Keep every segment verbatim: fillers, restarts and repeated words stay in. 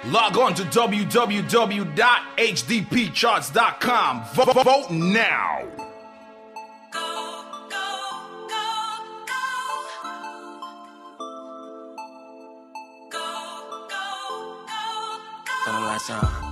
Log on to w w w dot h d p charts dot com. Vote, vote now. Turn the lights on.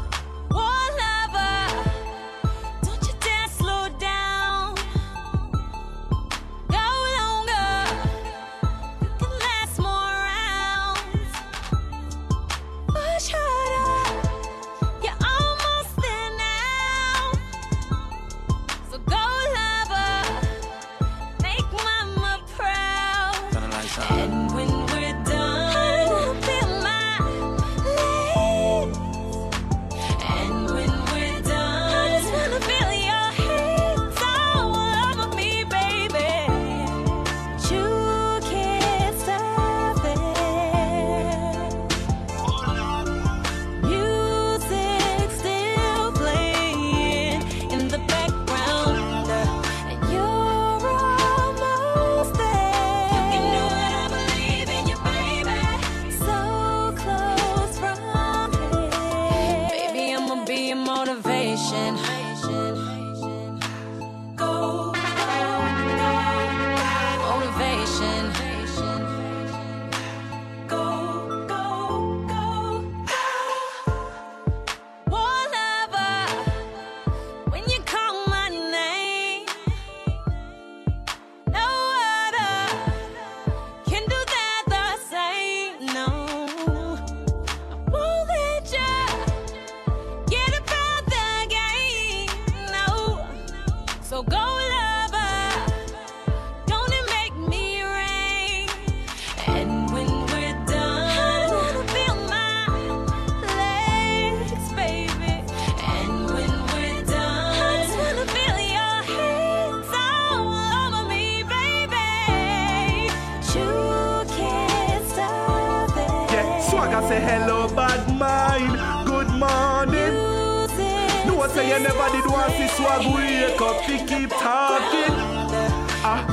Say hello, bad mind. Good morning. No one say you never did want to swag. Wake up to keep talking. Ah.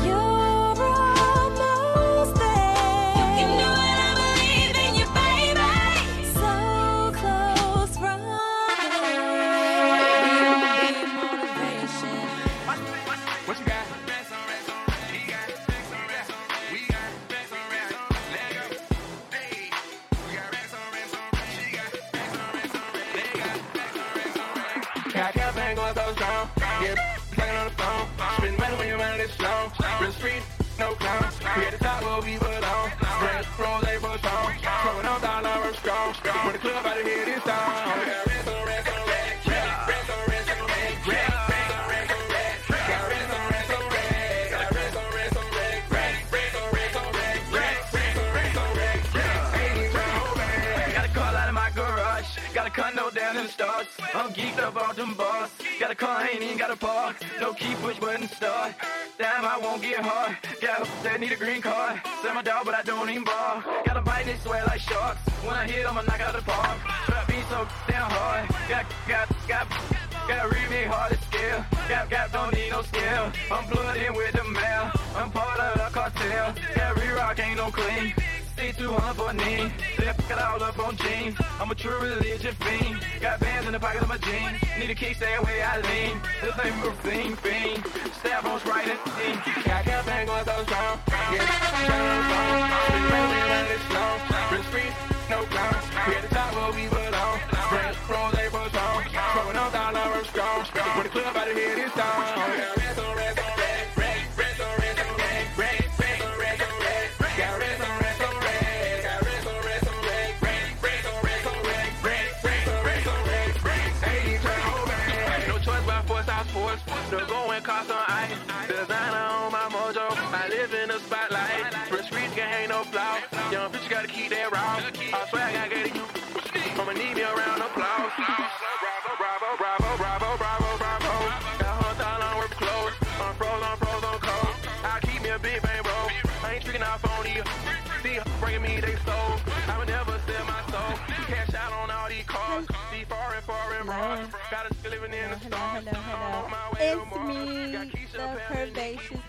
No clown, we at the top where we belong. Red rose, they for song. Throwing up down our strong. When the club out of here this time. Got a car out of my garage. Got a condo down in the stars. I'm geeked up on them bars. Got a car, ain't even got a park. No key, push button, start. Damn, I won't get hard. Got a that need a green card. Sell my dog, but I don't even ball. Got a bite, they swear like sharks. When I hit, I'ma knock out the park. Trap beat so damn hard. Got, got, got, got read me hard to scale. Got, got, don't need no scale. I'm plugged in with the mail. I'm part of the cartel. Got re-rock, ain't no clean. C two hundred for a knee. Got all up on jeans. I'm a true religion fiend. Got bands in the pocket of my jeans. Need a kick, stay away, I lean. This ain't for fiend, fiend. Stab on right in the team. Got that bang going so strong. Yeah, turn on the phone. Been rolling around this long. Been street, no clowns. We at the top where we belong. Red rose, they for song. Throwing up down our strong. When the club out of here this time. The going cost on ice. Designer on my mojo. I live in the spotlight. Fresh streets can hang no flaw. Young bitch gotta keep that raw. I swear I gotta get it. I'ma need me around applause. Bravo, bravo, bravo, bravo, bravo, bravo. Got her thought on work clothes. I'm froze, I'm froze, on cold. I keep me a big bang, bro. I ain't tricking out phone either. See, bringing me they soul. I would never sell my soul. Cash out on all these cars. See foreign, foreign bras. Got us living in the stars. Hello, hello, hello. It's me, the Curvaceous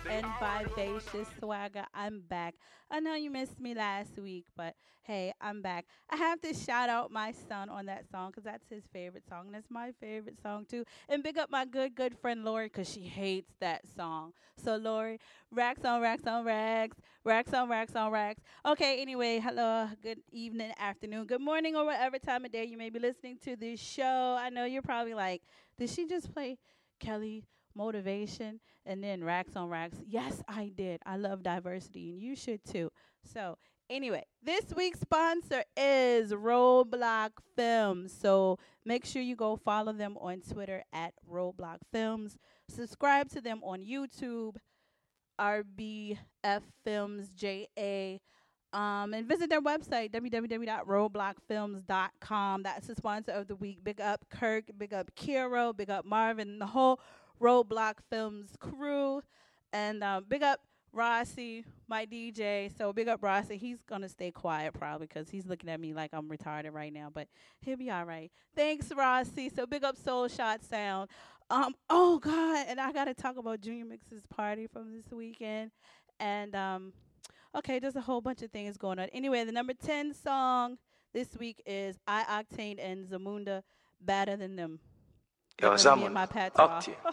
and Vivacious Swagger. I'm back. I know you missed me last week, but hey, I'm back. I have to shout out my son on that song because that's his favorite song. And that's my favorite song, too. And big up my good, good friend Lori because she hates that song. So, Lori, racks on racks on racks, racks on racks on racks. Okay, anyway, hello, good evening, afternoon, good morning, or whatever time of day you may be listening to this show. I know you're probably like, did she just play Kelly Motivation and then racks on racks? Yes, I did. I love diversity, and you should too. So anyway, this week's sponsor is Roadblock Films. So make sure you go follow them on Twitter at Roadblock Films. Subscribe to them on YouTube, R B F Films J A. Um, and visit their website, w w w dot roadblock films dot com. That's the sponsor of the week. Big up Kirk, big up Kiro, big up Marvin, and the whole Roadblock Films crew. And uh, big up Rossi, my D J. So big up Rossi. He's going to stay quiet probably because he's looking at me like I'm retarded right now. But he'll be all right. Thanks, Rossi. So big up Soul Shot Sound. Um, oh, God. And I got to talk about Junior Mix's party from this weekend. And, um, okay, there's a whole bunch of things going on. Anyway, the number ten song this week is I Octane and Zamunda, Better Than Them. Yo, Zaman, my up to you.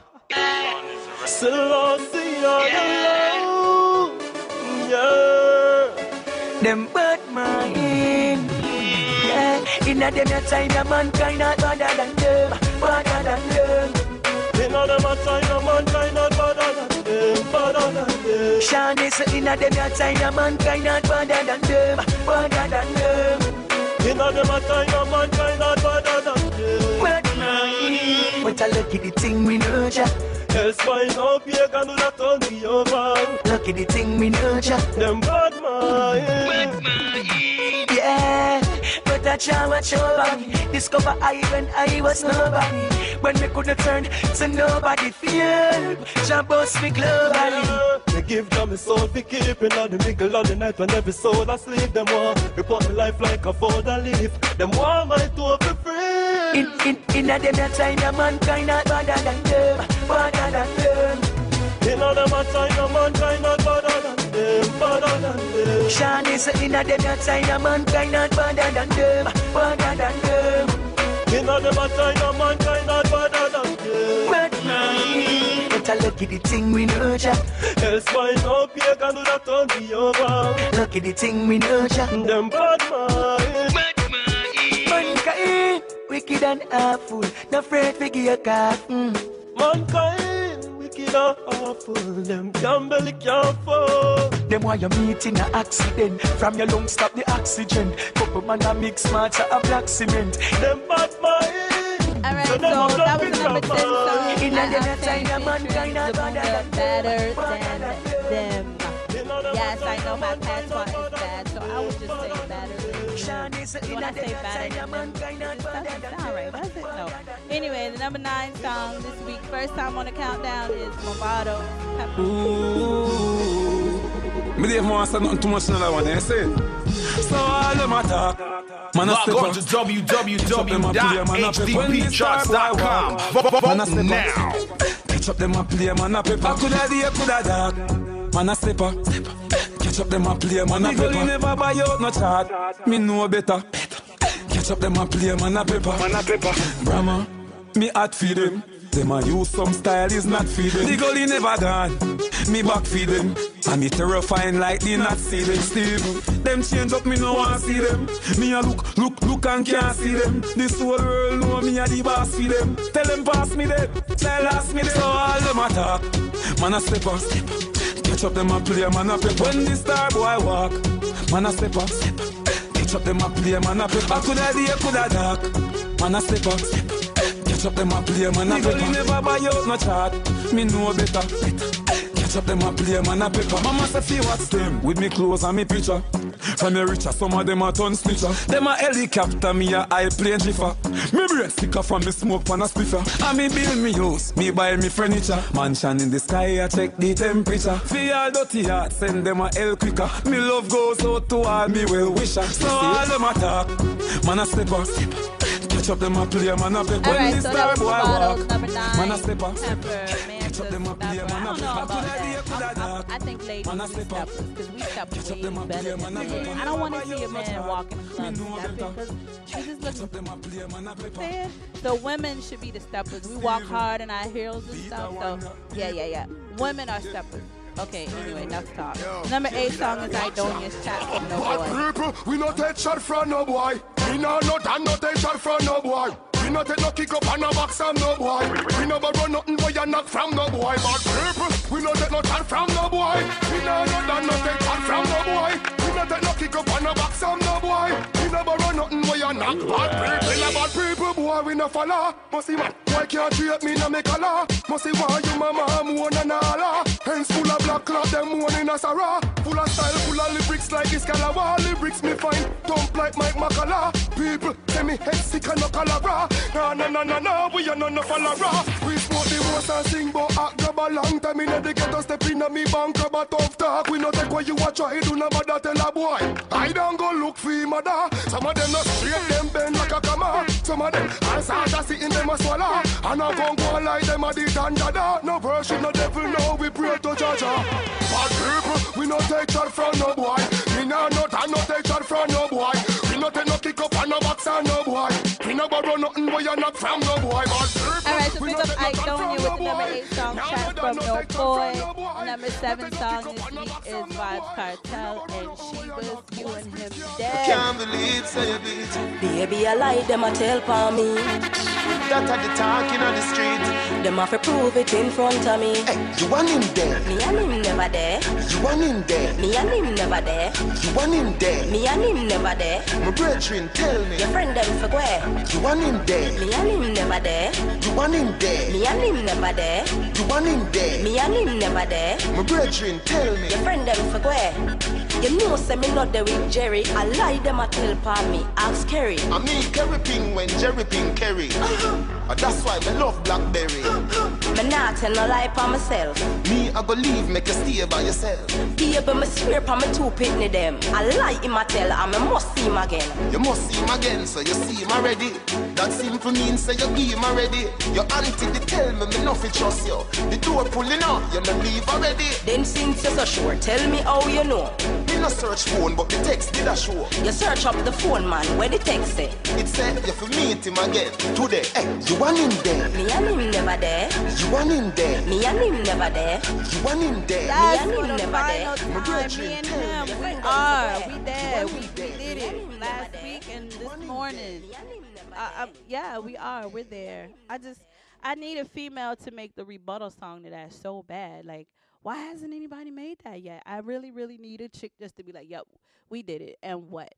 Selassie on the low, yeah. Them bad mind, yeah. Inna them your time, your mankind not better than them, better than them. Inna them a time, your mankind not better than them, better than them. Shani say inna them your time, your mankind not better than them, better than them. Inna them a time, your mankind not better than them. Bad mind, but I look at the thing we nurture. Else find out you can do that on the over. Look at the thing we nurture. Them bad mind, bad mind, yeah. But I try watch over me. Discover I when I was nobody. When we could have turned to nobody fear. Jump us me globally. They give them a soul for keeping on the middle of the night when every soul asleep. Them want report my life like a folder leaf. Them want my toe for free. In in in a them that time a mankind not better than them, better than them. In a them a time a mankind not better than them, better than them. Shani say in a them that time a mankind not better than them, better than them. In a them a time a mankind not better than them. Bad mind, but I look at the thing we nurture. Else find out you can do that on the over. Look at the thing we nurture. Them bad mind, bad mind. Mankind, wicked and awful, not afraid to give a cough. Mm. Mankind, wicked and awful, them can barely can't fall. Them why you meet in an accident. From your lungs stop the oxygen. Couple man a mix match a black cement. Them bad mind. Alright, so that was the number ten song. In I a time, mankind not Zamunda, Better Than Them. Yes, I know my patois is bad, so I would just say better than them. When I say better than them, it doesn't sound right, does it? No. Anyway, the number nine song this week, first time on the countdown, is Movado. Me Dave want to say nothing too much in that one, you see? So all them attack. Man, log on to w w w dot h d p charts dot com. Vote now. Catch up them a play, man a pepper. Coulda day, coulda dark. Man a stepper. Catch up them a play, man a pepper. Me never buy out no chart. Me know better. Catch up them a play, man a pepper. Man a pepper. Brahma, me hot feed them. Them a use some style is not feeding. The gully never done. Me back feed them. And me terrifying like the not see them. Steve, them change up, me no want see them. Me a look, look, look and can't see them. This whole world know me a the boss for them. Tell them pass me that, tell ask me that. So all them attack, man a step up, step up. Catch up them a play, man a pep. When the star boy walk, man a step up, step up. Catch up them a play, man a pep. I coulda day, coulda dark, man a step up, step up. Catch up them a play, man a pepper. Me never buy out no chart. Me know better. Catch up them a play, man a pepper. Mama say fi watch them with me clothes and me picture. From me richer, some of them a ton snitcher. Them a helicopter, me a high plane jiffer. Me brain sticker from me smoke pan a spliffer. And me build me house, me buy me furniture. Mansion in the sky, I check the temperature. Fi all dirty heart, send them a hell quicker. Me love goes out to all me well wisher. So all them a talk, man a step up, step up. Catch up them a play, man a pep. When the star boy walk, man a step up, step up. a up them a play, stepper. I man, don't a know pepper. about Coulda day, that. coulda I'm- I'm- dark. I think ladies Man, a be stepper. steppers because we step Catch up way them a better play, than man, a men. pepper. I don't want to Buy see you a man much walk in the Me club know stepping better. because he just Catch up looks them a play, man, a pepper. saying. So women should be the steppers. We walk hard in our heels and stuff. So yeah, yeah, yeah. Women are steppers. Okay, anyway, enough talk. Number eight song is Idonia's Chat from No Bad Boy. people, we not take shot from no boy. We no not and not take shot from no boy. We not take no kick up and no box from no boy. We never run nothing boy and knock from no boy. Bad people, we not take no shot from no boy. We no not and not take shot from no boy. We not take no kick up and no box from no boy. We never run nothing boy and knock. Bad people, a bad people, boy we no follow. Must see man, why can't treat me no make a law? Must see why you mama moan and all. Hands full of black cloth, them moan in a Sarah. Full of style, full of lyrics like this Calabar. Lyrics me find, dump like Mike Macala. People tell me head sick and no cholera. No, no, no, no, no, we are none of follower. We smoke the most and sing, but act grab a long time. In the ghetto step in a me bank, grab a tough talk. We no take what you watch, I do no bother tell a boy. I don't go look for him, mother. Some of them not straight, them bend like a camera. Some of them, I saw that sitting them a swallow. And I gon' go like them a dit and dada. No worship, no devil, no, we pray to Jaja. Bad people, we no take shot from no boy. We no not and no take shot from no boy. We no take no kick up and no box and no boy. We no borrow nothing boy and not from no boy. Bad people, Alright, so we pick no up take Ike no shot Donia from with no the number boy. eight song Now Chat no from no No take shot Boy. from no boy. Number seven We no song take no this kick up week and is no box Vibes from Cartel no boy. and she was doing him Can't dead. believe so you beat. Baby, I lie, them a tell for me. That are the talking on the street. Them have to prove it in front of me. Hey, you want him there? Me and him never there. You want him there? Me and him never there. You want him there? Me and him never there. My brethren, tell me. Your friend them for where? You want him there? Me and him never there. You want him there? Me and him never there. You want him there? Me and him never there. My brethren, tell me. Your friend them for where? You know say me not there with Jerry. I lie them a tell upon me. Ask Kerry. I mean Kerry Ping when Jerry Ping Kerry. uh, that's why I love Blackberry. Me not tell no lie upon myself. Me, I go leave, make you stay by yourself. Baby, me swear upon me two pitney them. I lie him a tell and me must see him again. You must see him again, so you see him already. That simple means so you give him already. Your auntie they tell me me nothing trust you. The door pulling up, you no leave already. Then since you're so sure, tell me how you know. Me no search phone, but the text did a show. You search up the phone man, where the text say? It said you fi meet him again today. Hey, you want him there? Me and him never there. You want him there? Me and him never there. You want him there? That's and for him the never final there. time. Me and him, we are. We there. We, we did it last week and this morning. Uh, um, yeah, we are. We're there. I just, I need a female to make the rebuttal song to that so bad. Like, why hasn't anybody made that yet? I really, really need a chick just to be like, yep, we did it. And what?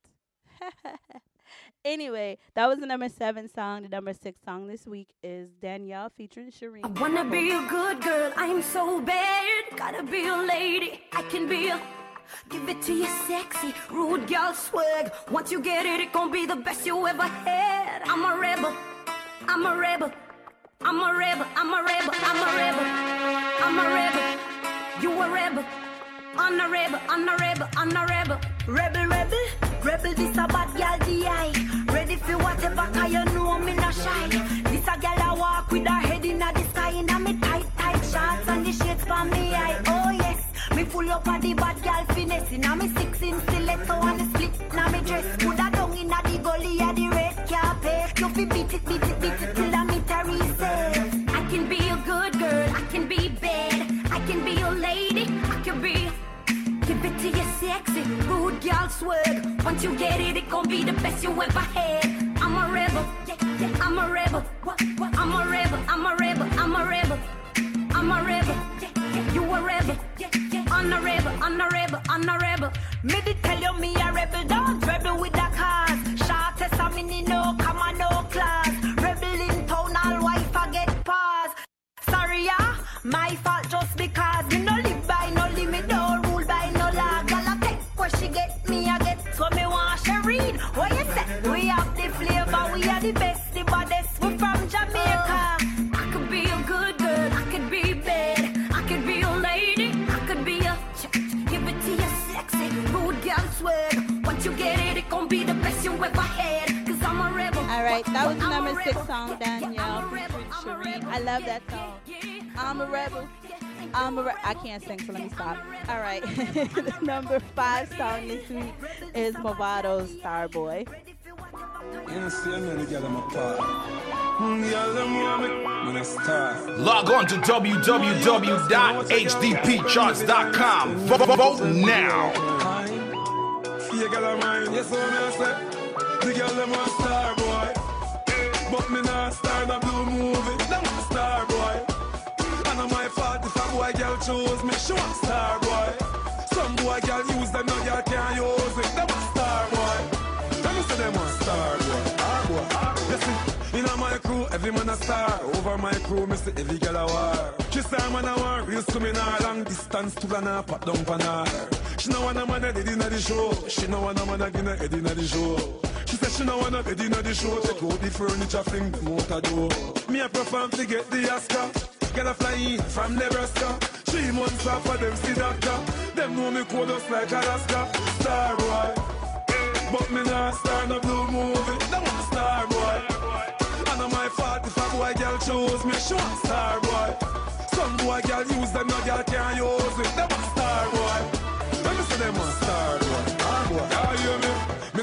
Anyway, that was the number seven song. The number six song this week is Danielle featuring Shireen. I wanna be a good girl, I'm so bad. Gotta be a lady, I can be a. Give it to you sexy, rude girl swag. Once you get it, it gon' be the best you ever had. I'm a rebel, I'm a rebel, I'm a rebel, I'm a rebel, I'm a rebel, I'm a rebel. You a rebel, I'm a rebel, I'm a rebel, I'm a rebel. Rebel, rebel, rebel, this a bad girl D I. Ready for whatever, cause you know me not shy. This a girl I walk with her head in the sky. In a me tight, tight shorts and the shades for me eye. Oh yes, me full up of the bad girl finesse. In a me six in stiletto and the split. Now me dress put her down in a the gully of the red carpet. You fi beat it, beat it, beat it till I meet her recess. I can be a good girl, I can be bad, I can be a lady, I can be. Give it to you sexy, rude girl swag. Once you get it, it gon' be the best you ever had. I'm a rebel, yeah, yeah, I'm a rebel. What, what? I'm a rebel, I'm a rebel, I'm a rebel. I'm a rebel, yeah, yeah, you a rebel, yeah, yeah. I'm a rebel, I'm a rebel, I'm a rebel. Me did tell you me a rebel, don't rebel with the cars. Shortest a mini no, come on no class. Rebel in town, all wife I get pause. Sorry yeah, my fault just because me no live by no limit, don't rule by no law. Girl I take where she get me, I get so me want she read. What you say? We have the flavor, we are the best, the baddest. We from Jamaica. I could be a good girl, I could be bad, I could be a lady, I could be a. Give it to you sexy, rude girl swag. Once you get it, it gon' be the best you ever had. Cause I'm a rebel. All right, that was the I'm a number six rebel. song, Yeah, yeah, Danielle I'm a rebel, featuring I'm a Shireen. rebel. I love that Yeah, song. yeah, yeah. I'm a rebel. I'm a re- I can't sing, so let me stop. All right. The number five song this week is Movado's Starboy. Log on to w w w dot h d p charts dot com. Vote now. The girl them want star boy, but me not star the blue movie. Them want star boy, and on my fault if a boy girl choose me. She want star boy. Some boy girl use them, no girl can't use it. Them want star boy. Let me say them want star boy. Ah boy, listen. In my crew, every man a star. Over my crew, me say every girl a war. She say man a war, real swimming a long distance to the na pat down pan her. She no want a man a dead inna the show. She no want a man a gonna head inna the show. She said she no wanna bed inna the show. Take out the furniture, fling them out the door. Me a perform to get the Oscar. Get a fly in from Nebraska. Three months off for them see doctor. Them know me code us like Alaska. Star boy, but me not star no blue movie. Them want star boy. And on my fault if a boy girl chose me. She want star boy. Some boy girl use them, no girl can't use it. Them want star boy. Let me say them want star boy. Ah boy, you hear me?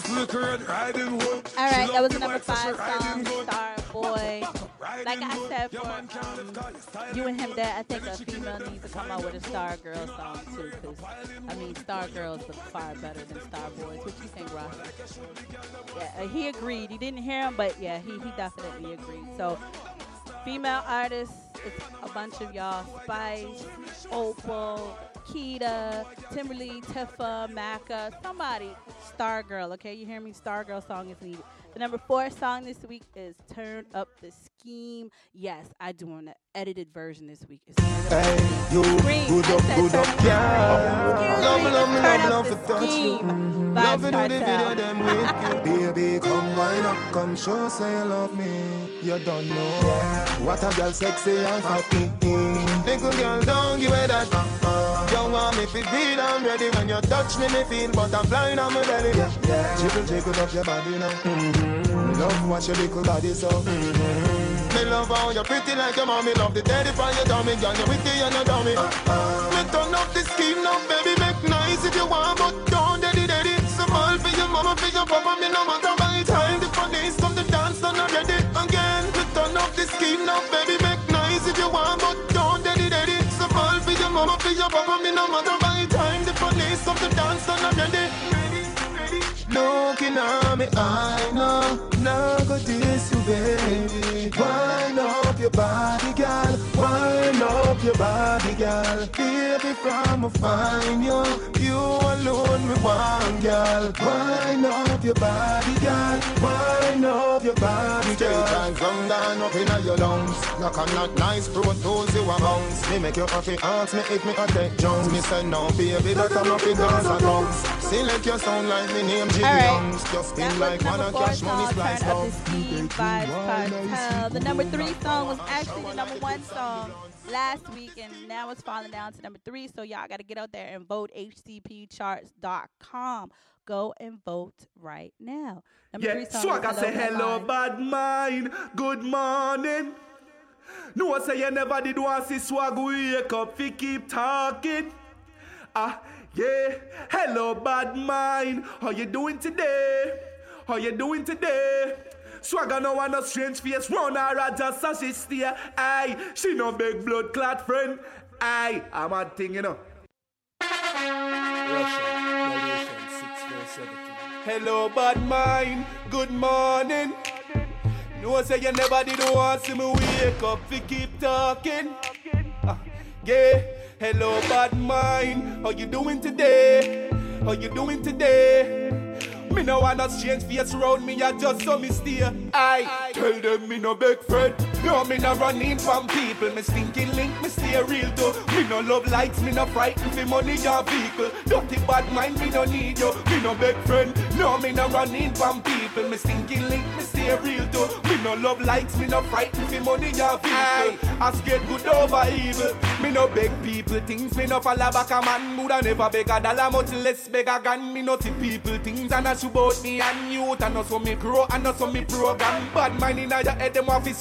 All right, that was the number five song, Starboy. Like I said, for um, you and him, that I think a female needs to come out with a Star Girl song too. Cause I mean, Star Girls look far better than Star Boys. What you think, Ross? Yeah, uh, he agreed. He didn't hear him, but yeah, he he definitely agreed. So, female artists, it's a bunch of y'all: Spice, Opal, Keita, Timberly, Tifa, Macca, somebody. Star Girl, okay? You hear me? Star Girl song is needed. The number four song this week is Turn Up the Scheme. Yes, I do an edited version this week. It's Turn Up hey, you good up, good up, yeah. Love, love, love, love for touch you. Love to do the video, them with you. Baby, come wind up, come show, say you love me. You don't know what a girl sexy and happy. Little girl, don't give it that. You want me to feel I'm ready. When you touch me, me feel butterfly on my belly. Jiggle, jiggle up your body now. Mm-hmm. Love watch your little body so. Mm-hmm. Me love how you're pretty like your mommy. Love the daddy for your dummy. Girl, you're witty and you're dummy. Uh-uh. Me turn up the scheme now, baby. Make nice if you want, but don't daddy daddy. Some all for your mama, for your papa. Me no matter by time. The police come to dance, done already. Again, me turn up the scheme now, baby. Make nice if you want, but don't daddy daddy. Some all for your mama, for your papa. Me no matter by time. The police come to dance, done already. Looking at me, I know, now go this you, baby. Wind up your body, girl. Wind up your body, girl. Baby, from a fine you, you alone me one, girl. Wind up your body, girl. Wind up your body, girl. Straight and round and up in your lungs. Knock on that nice pro tools you a bounce. Me make you happy, ask me if me a take Jones. Me say no, baby, that I'm up in guns and tongues. Select your sound like me name. All right, just that was like number four song, Turn Up the Scheme, Vybz Kartel. The number three song was actually the number one song last week, and now it's falling down to number three, so y'all got to get out there and vote H D P charts dot com. Go and vote right now. Number yeah, three song Swagger say hello, bad mind, good morning. No, I say you never did want to see Swag wake up, fi keep talking. Ah. Yeah, hello bad mind, how you doing today? How you doing today? Swagger no want no strange face, run her a just as she stay. Aye, she no big blood clot friend. Aye, I'm a thing, you know. Russia, Galatians six verse seventeen. Hello bad mind, good morning. No say you never did want to see me wake up, fi keep talking. Ah, yeah. Hello, bad mind. How you doing today? How you doing today? Me no want no strange face around me, I just saw me steer. I tell them me no big friend. No, me no running from people. Me stinking link, me stay real too. Me no love likes, me no frightened for money or vehicle. Dirty bad mind, me no need you. Me no big friend. No, me no running from people. Me stinking link, me stay real too. Me no love likes, me no frightened for money or vehicle. I scared good over evil. Me no beg people things. Me no follow back a man. Woulda never beg a dollar, much less beg a gun. Me no see people things and I about me and youth, and also me grow, and also me program. Bad mind in your head, them off his own it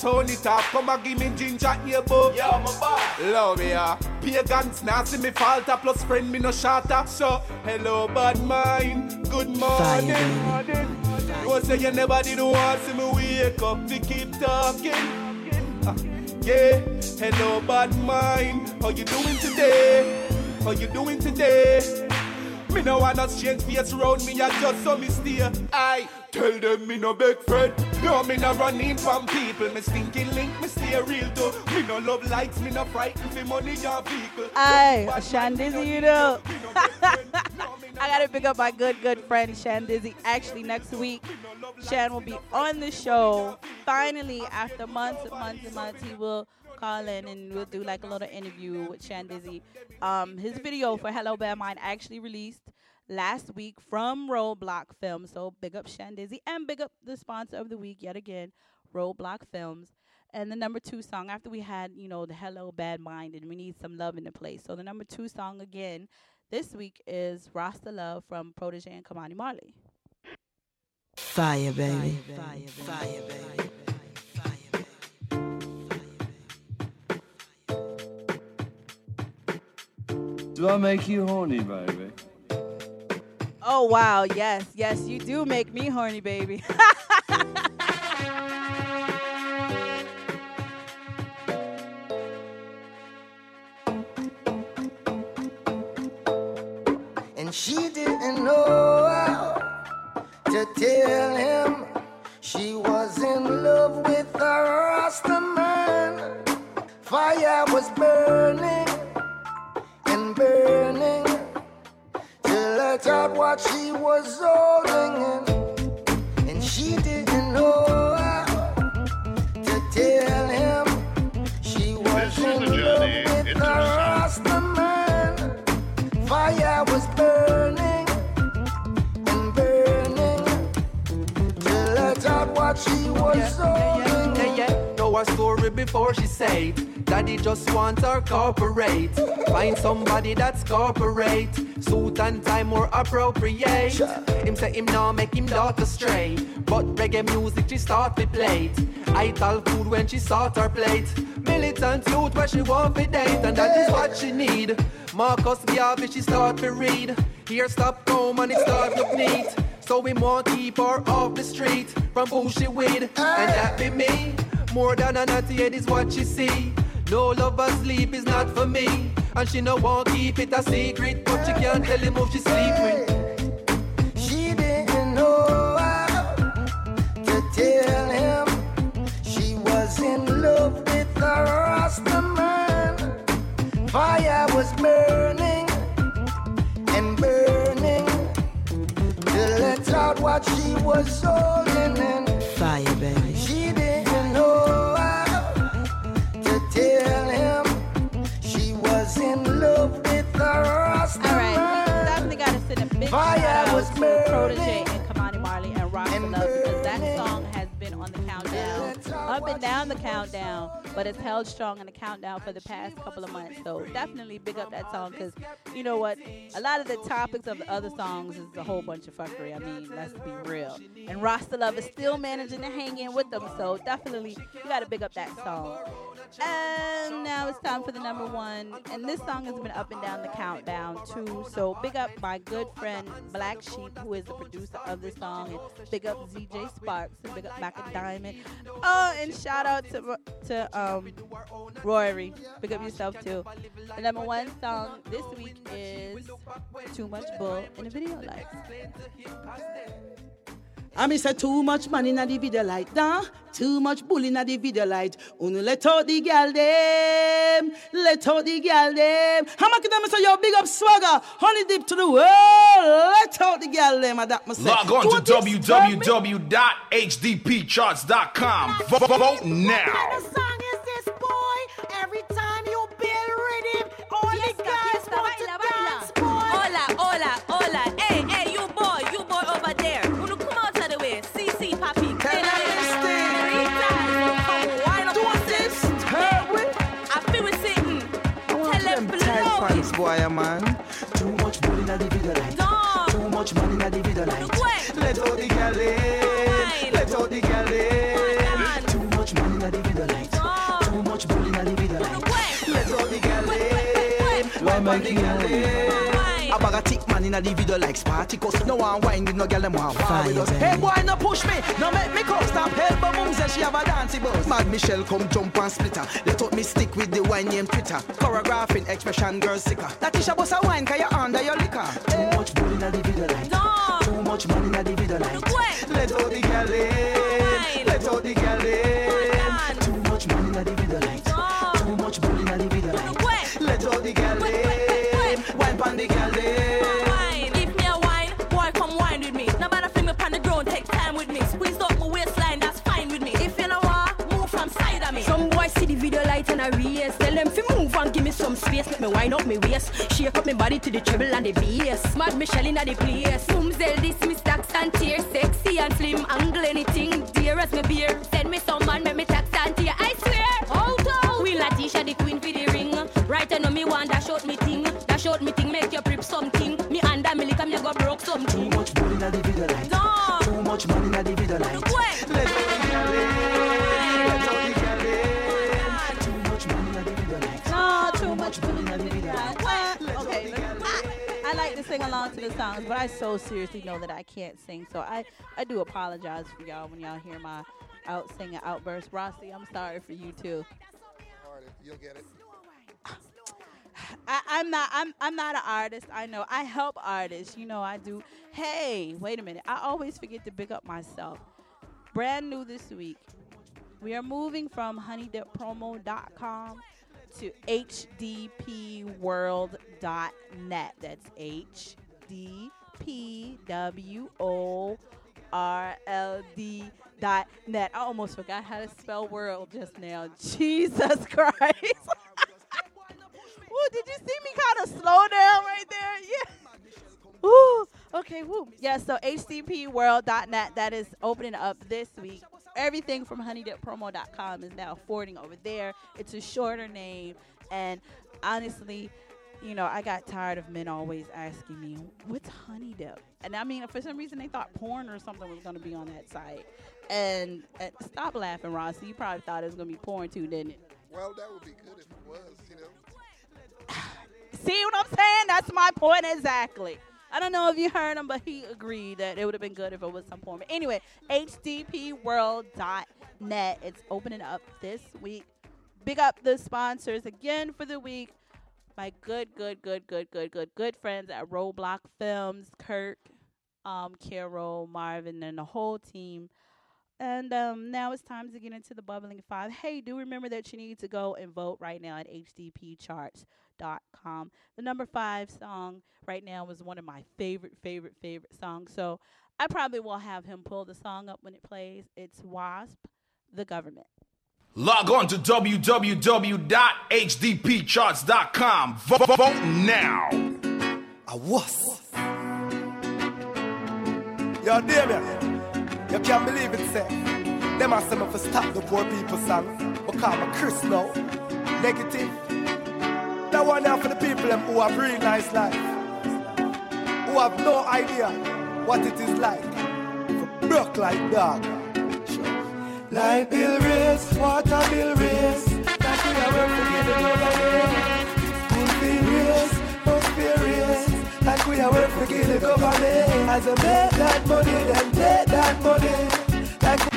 off. Come and give me ginger here, boo. Yeah, my boy. Love ya. Pagans now see me falter. Plus friend me no shatter. So, hello, bad mind. Good morning. morning. You say you never did want see me wake up. We keep talking. Uh, yeah, hello, bad mind. How you doing today? How you doing today? Me no wanna change face around me, I just saw me stay. I tell them me no big friend. No, me no running from people. Me stinking link, me stay real too. Me no love likes, me no frightened for money or vehicle. Aye, Shandizzy, you know. I gotta pick up my good, good friend Shandizzy. Actually, next week, Shan will be on the show. Finally, after months and months and months, he will call in and we'll do like a little interview with Shandizzy. Um, his video for Hello Bad Mind actually released last week from Roadblock Films. So big up Shandizzy and big up the sponsor of the week yet again, Roadblock Films. And the number two song after we had, you know, the Hello Bad Mind and we need some love in the place. So the number two song again this week is Rasta Love from Protege and Kamani Marley. Fire, baby. Fire, baby. Fire, baby. Do I make you horny, baby? Oh, wow. Yes. Yes, you do make me horny, baby. And she didn't know how to tell him she was in love with a Rasta man. Fire was burning and burning to let out what she was holding in. And she didn't know how to tell him she was in love with a Rasta man. Fire was burning and burning to let out what she was yeah, holding yeah, yeah, yeah, yeah. Know her story before she said Daddy just wants her corporate. Find somebody that's corporate. Suit and tie more appropriate. Him say him now make him daughter stray. But reggae music she start to play. I tell food when she sort her plate. Militant youth where she want to date. And that is what she need. Marcus Garvey she start to read. Here stop home and it start look neat. So we want keep her off the street from bullshit weed. And that be me. More than a naughty head is what she see. No love or sleep is not for me. And she no want keep it a secret. But she can't tell him who she sleep with. She didn't know how to tell him she was in love with a Rasta man. Fire was burning and burning to let out what she was holding in. Fire, baby. She didn't know how to tell him she was in love with a Rasta man. All right, definitely got to send a big shout out to Protege and Kamani Marley and Rasta Love because that song has been on the countdown, up and down the countdown, but it's held strong in the countdown for the past couple of months. So definitely big up that song because you know what? A lot of the topics of the other songs is a whole bunch of fuckery. I mean, let's be real. And Rasta Love is still managing to hang in with them. So definitely you got to big up that song. And now it's time for the number one. And this song has been up and down the countdown too. So big up my good friend Black Sheep, who is the producer of this song. And big up Z J Sparks. And big up Back of Diamond. Oh, and shout out to to um Rory. Big up yourself too. The number one song this week is Too Much Bull in the Video Lights. I miss a too much money in the video light, nah? Too much bull in the video light. Unu let out the girl them, let out the girl them. How much of them say yo big up swagger, honey dip to the world, let out the girl them. And that must say. Log on to w w w dot h d p charts dot com. Vote now. What kind of song is this, boy? Every time you build rhythm, all the guys want to dance, boy. Hola, hola, hola. Hey, hey, you boy, you boy over there. C C Papi, can I listen? Three times, come wind up on this. I feel we sitting. Tell them blow it. Boy, man. Too much money in the video light. Too much money in the video light. Let out the girl in. Let out the girl in. Too much money in the video light. make you I bag a tick man in a video like Spartacus. No one wine with no girl them want war with us. Hey boy, no push me, no make me come stop. Help her mum say she have a dancey bus. Mad Michelle come jump and splitter. Let out me stick with the wine name Twitter. Choreographing expression girl sicker. That is a bus of wine cause you under your liquor. Too much bull in a video light. No. Too much money in a video light. Let out the girl in. Let out the girl in. Too much money in a video light. Too much bull in a video light. Let out the girl in. Wine pon the girl in. Give me a wine, boy come wine with me. Nobody fling me pon the ground, take time with me. Squeeze up my waistline, that's fine with me. If you know what, move from side of me. Some boys see the video light and I race. Tell them to move and give me some space. Make me wind up my waist. Shake up my body to the treble and the bass. Mad Michelle in the place. Boomzell, this me stacks and tears. Sexy and slim, angle anything. Dear as me beer. Send me some man, make me tax and tear. I swear. Out out. We Latisha the queen for the ring. Right I know me want that short me thing. That short me thing make you prep something. Me under me lick me go broke something. Too much bull in a video light. No. Too much money in a video light. Let's go the girl in. Let's go the girl in. Too much money in a video light. No, too much money in a video light. Okay, I, I like to sing along to the songs, but I so seriously know that I can't sing. So I, I do apologize for y'all when y'all hear my out singing outburst. Rossi, I'm sorry for you too. You'll get it. I, I'm not. I'm. I'm not an artist. I know. I help artists. You know. I do. Hey, wait a minute. I always forget to big up myself. Brand new this week. We are moving from honey dip promo dot com to H D P world dot net. That's H D P W O R L D dot net. I almost forgot how to spell world just now. Jesus Christ. Ooh, did you see me kind of slow down right there? Yeah. Ooh, okay, woo. Yeah, so H D P world dot net, that is opening up this week. Everything from honey dip promo dot com is now forwarding over there. It's a shorter name. And honestly, you know, I got tired of men always asking me, what's honey dip? And I mean, for some reason, they thought porn or something was going to be on that site. And uh, stop laughing, Ross. You probably thought it was going to be porn too, didn't it? Well, that would be good if it was, you know. See what I'm saying? That's my point exactly. I don't know if you heard him, but he agreed that it would have been good if it was some porn. But anyway, H D P world dot net. It's opening up this week. Big up the sponsors again for the week. My good, good, good, good, good, good, good friends at Roadblock Films, Kirk, um, Carol, Marvin, and the whole team. And um, now it's time to get into the Bubbling Five. Hey, do remember that you need to go and vote right now at H D P charts dot com. The number five song right now was one of my favorite, favorite, favorite songs. So I probably will have him pull the song up when it plays. It's Wasp, The Government. Log on to w w w dot h d p charts dot com. Vote, vote now. A wasp. Yo, Damien, you can't believe it, say. Them are some of us stop the poor people song. We call me Chris now. Negative. That one now for the people them who have real nice life. Who have no idea what it is like. For broke like dog. Light bill raise, water bill raise. That we are working in the government. School fee raise, bus fee raise. Like we are working in the government. As I make that money, then take that money. Like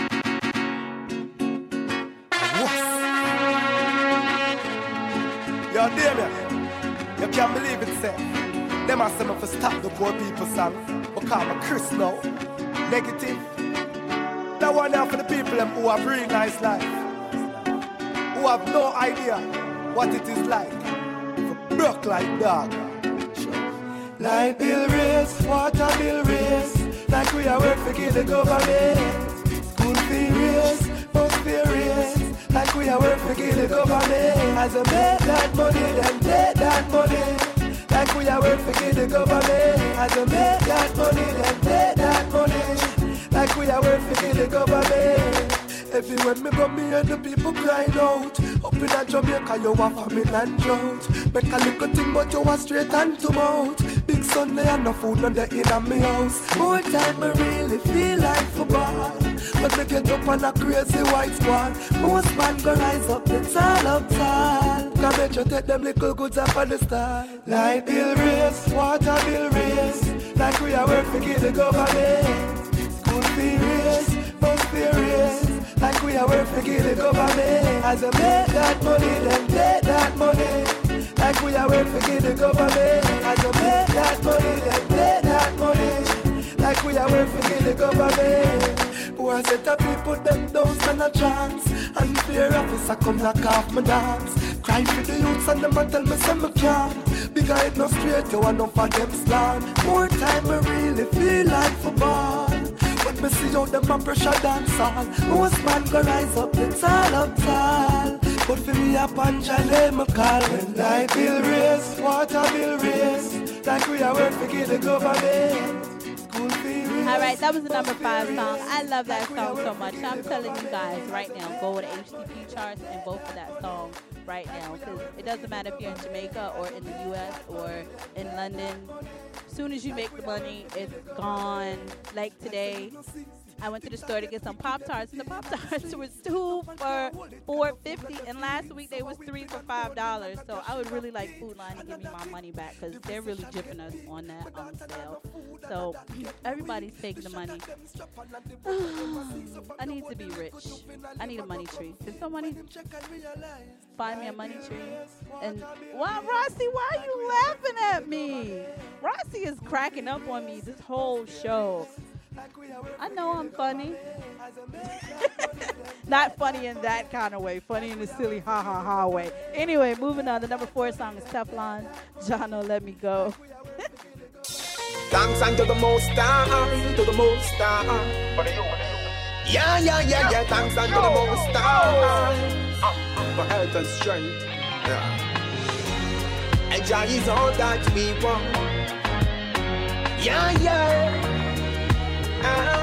Yo, Damien, you can't believe it, say. Them are some of us stop the poor people song. We call me Chris now. Negative. That one now for the people them who have real nice life. Who have no idea what it is like. For broke like dog. Light bill raise, water bill raise. Like we are working for the government. School fee raise, bus fee raise. Like we are working for the government. As I make that money, then take that money. Like we are working for the government. As I make that money, then take that money. Like we are working for the government. Everywhere me go, me and the people crying out. Up in a Jamaica, you a famine and drought. Make a little thing, but you a straight hand to mouth. Big Sunday and no food on the in a me house. More time, I really feel like football. But me get up on a crazy white squad. Most man go rise up, it's all up tall. Cause make you take them little goods up on the style. Light bill raise, water bill raise. Like we are work to give the government. School fee raise, bus fee raise. Like we are work to give the government. As I make that money, then take that money. Like we are work to give the government. As I make that money, then take that money. Like we are work to give the government. Who I set up people them don't stand a chance. And fear officer come knock off my dance. Cry for the youths and them a tell me say me can't. Because it no straight, you want no for them slang. More time I really feel like football. But me see how them a pressure dance all. Most man go rise up, it's all up tall. But for me a punch and let me call. When light bill raise, water bill raise. Like we are work to give the government. All right, that was the number five song. I love that song so much. I'm telling you guys right now, go to H D P charts and vote for that song right now. Because it doesn't matter if you're in Jamaica or in the U S or in London. As soon as you make the money, it's gone. Like today, I went to the store to get some Pop-Tarts, and the Pop-Tarts was two for four fifty, and last week they was three for five dollars. So I would really like Food Line to give me my money back because they're really jipping us on that um, sale. So everybody's taking the money. I need to be rich. I need a money tree. Can somebody find me a money tree? And wow, Rossi, why are you laughing at me? Rossi is cracking up on me this whole show. I know I'm funny. Not funny in that kind of way. Funny in the silly ha ha ha way. Anyway, moving on. The number four song is Teflon. Jono, Let Me Go. Thanks unto the Most High, to the Most High. Yeah, yeah, yeah, yeah. Thanks unto the Most High for health and strength. Yeah. And Jah is all that we want. Yeah, yeah. Uh,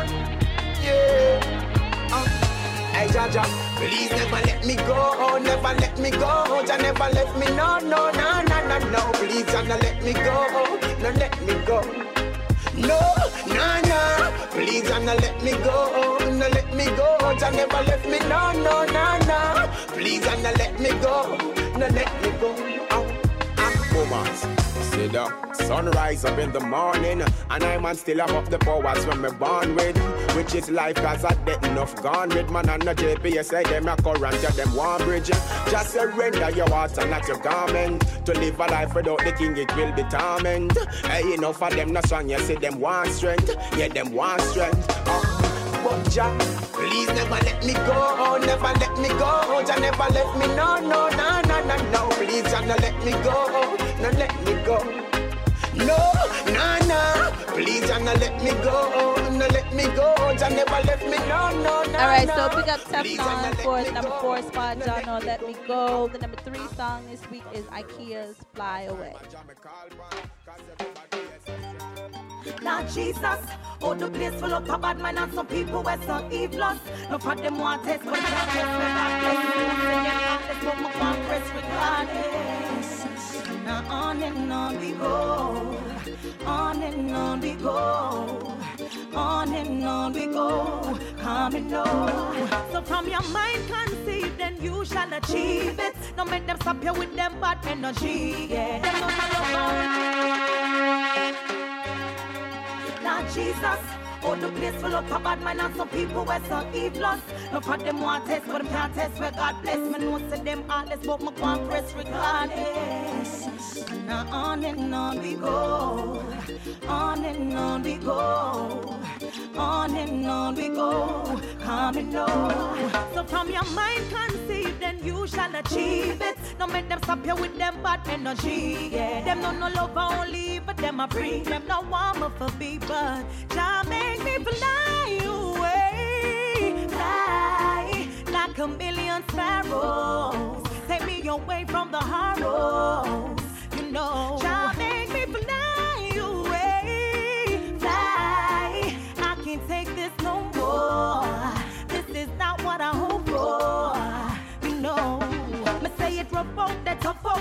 yeah. Uh, hey, Jah, Jah, please never let me go, never let me go. Jah never let me, no, no, no, no, no, no. Please, Jah, no let me go, no let me go. No, no, no. Please, Jah, no let me go, no let me go. Jah never left me, no, no, no, no. Please, Jah, no let me go, no let me go. Oh, I'm woman. See the sunrise up in the morning, and I man still have up the powers when me born with, which is life cause I dead enough gone with. Man and no J P S, say them a current, yeah, them one bridge. Just surrender your heart and not your garment. To live a life without the king, it will be torment. Hey, enough of them not strong, you see them want strength, yeah, them want strength. Oh, but Jah, please never let me go, never let me go. Jah never let me, no, no, no, no, no, no. Please, Jah, no let me go, no let me go. No, no, no. Please, Jah, no let me go, no let me go. Jah never left me, no, no, no. All right, so pick up Teflon for the number four spot. Jono, Let Me Go. The number three song this week is IKEA's Fly Away. Lord Jesus, oh the place full of a bad man and some people were so evil. No for them want test, but can't test with that place. Let's put my conference regardless. Now on and on we go, on and on we go, on and on we go, come and know. So from your mind conceive, then you shall achieve it. No make them stop you with them bad energy, yeah. Them no Lord Jesus, oh the place full of a bad man and some people were so evil. No for them want test, but them can't test where God bless. Me know say them heartless, but me can't press regardless. Now on and on we go, on and on we go, on and on we go, come and know. So from your mind conceive, then you shall achieve it. No make them stop you with them bad energy, yeah. Them no no love only, but them a free. Them no want me for be, but Jah make me fly away, fly like a million sparrows. Take me away from the horrors, you know. Jah make me fly away, fly. I can't take this no more. This is not what I hope for, you know. Me say it rough out, that tough out, that be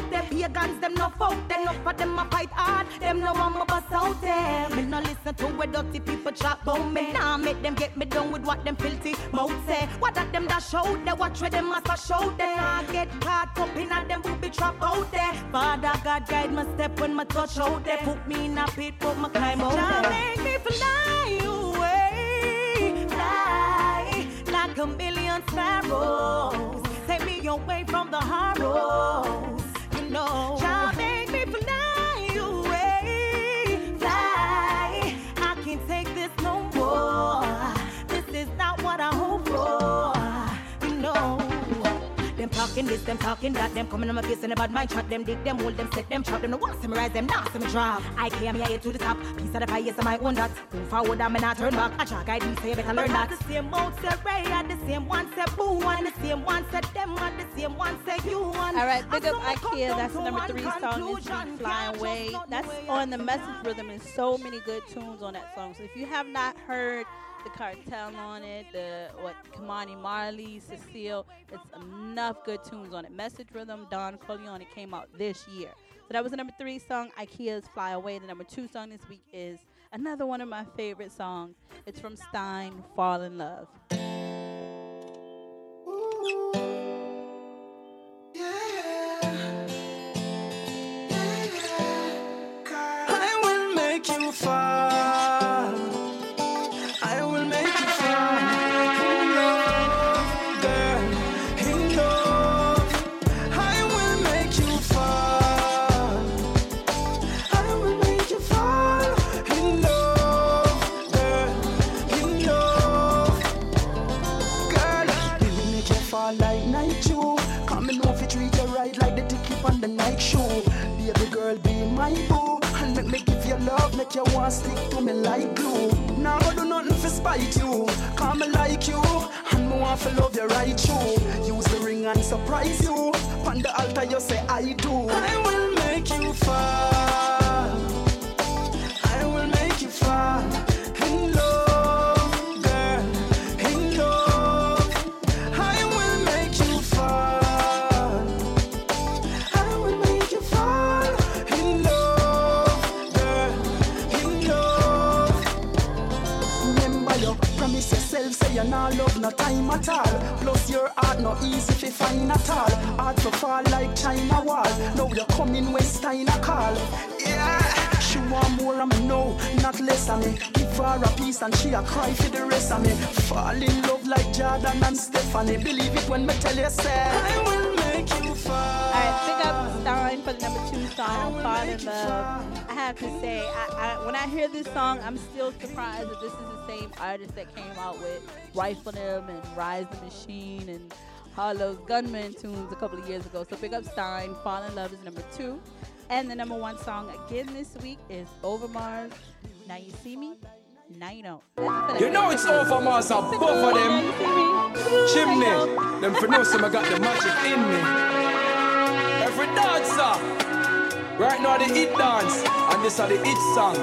pagans, them no folk, them no for them a fight hard. Them no want me bust out there. Me no listen to where dirty people chat about me. Nah, make them get me done with what them filthy mouth say. What that them that show, they watch where them must a show. They not get caught up in a them booby trap out there. Father God guide my step when my touch out there. Put me in a pit, put my climb out there. Jah make me fly away, fly like a million sparrows. Take me away from the horrors, you know. Jah make me fly away, fly. I can't take this no more. This is not what I hope for, you know. Them talking this, them talking that, them coming on my face and the bad mind shot them, dig them, hold them, set them, trap them, no want to rise them, now to me drop. I came here to the top, piece of the pie, yes, I might own that. Move forward, I'm not turn back. I try guide me, say you better learn that. The same mouth said Ray, and the same one said Boo, and the same one said them, and the same one said you. Alright, big up IKEA, that's the number three song this week, Fly Away. That's on the Message Rhythm, and so many good tunes on that song. So if you have not heard the Cartel on it, the what Kamani Marley, Cecile, it's enough good tunes on it. Message Rhythm, Don Corleone, it came out this year. So that was the number three song, IKEA's Fly Away. The number two song this week is another one of my favorite songs. It's from Stein, Fall in Love. I will make you fall. I will make you fall in love, girl, in love. I will make you fall. I will make you fall in love, girl, in love. Girl, we will make you fall like night dew. Come and move it, treat you right like the ticket on the night show. Baby girl, be my boo. And make me give you love, make you want stick to me like glue. Now I do nothing for spite you. Come me like you, and me want to love you right through. Use the ring and surprise you. On the altar you say I do. I will make you fall. I will make you fall in love, girl, in love. I will make you fall. I will make you fall in love, girl, in love. Remember you promise yourself, say you're not love no time at all. Plus your heart no easy to find at all. Hard to fall like China wall. Now you're coming when Stein a call. Yeah, she want more of me now, not less of me. Give her a piece and she a cry for the rest of me. Fall in love like Jordan and Stephanie. Believe it when me tell you say I will make you fall. Alright, big up Stein for the number two song, Fall in Love. I have to say, I, I, when I hear this song, I'm still surprised that this is the same artist that came out with Rifle Them and Rise the Machine and all those Gunman tunes a couple of years ago. So big up Stein, Fall in Love is number two. And the number one song again this week is Over Mars, Now You See Me, Now You Don't. You know it's over, Mars, a both of them. Chimney, them for know some I got the magic in me. Every dancer, right now the hit dance, and this are the hit song.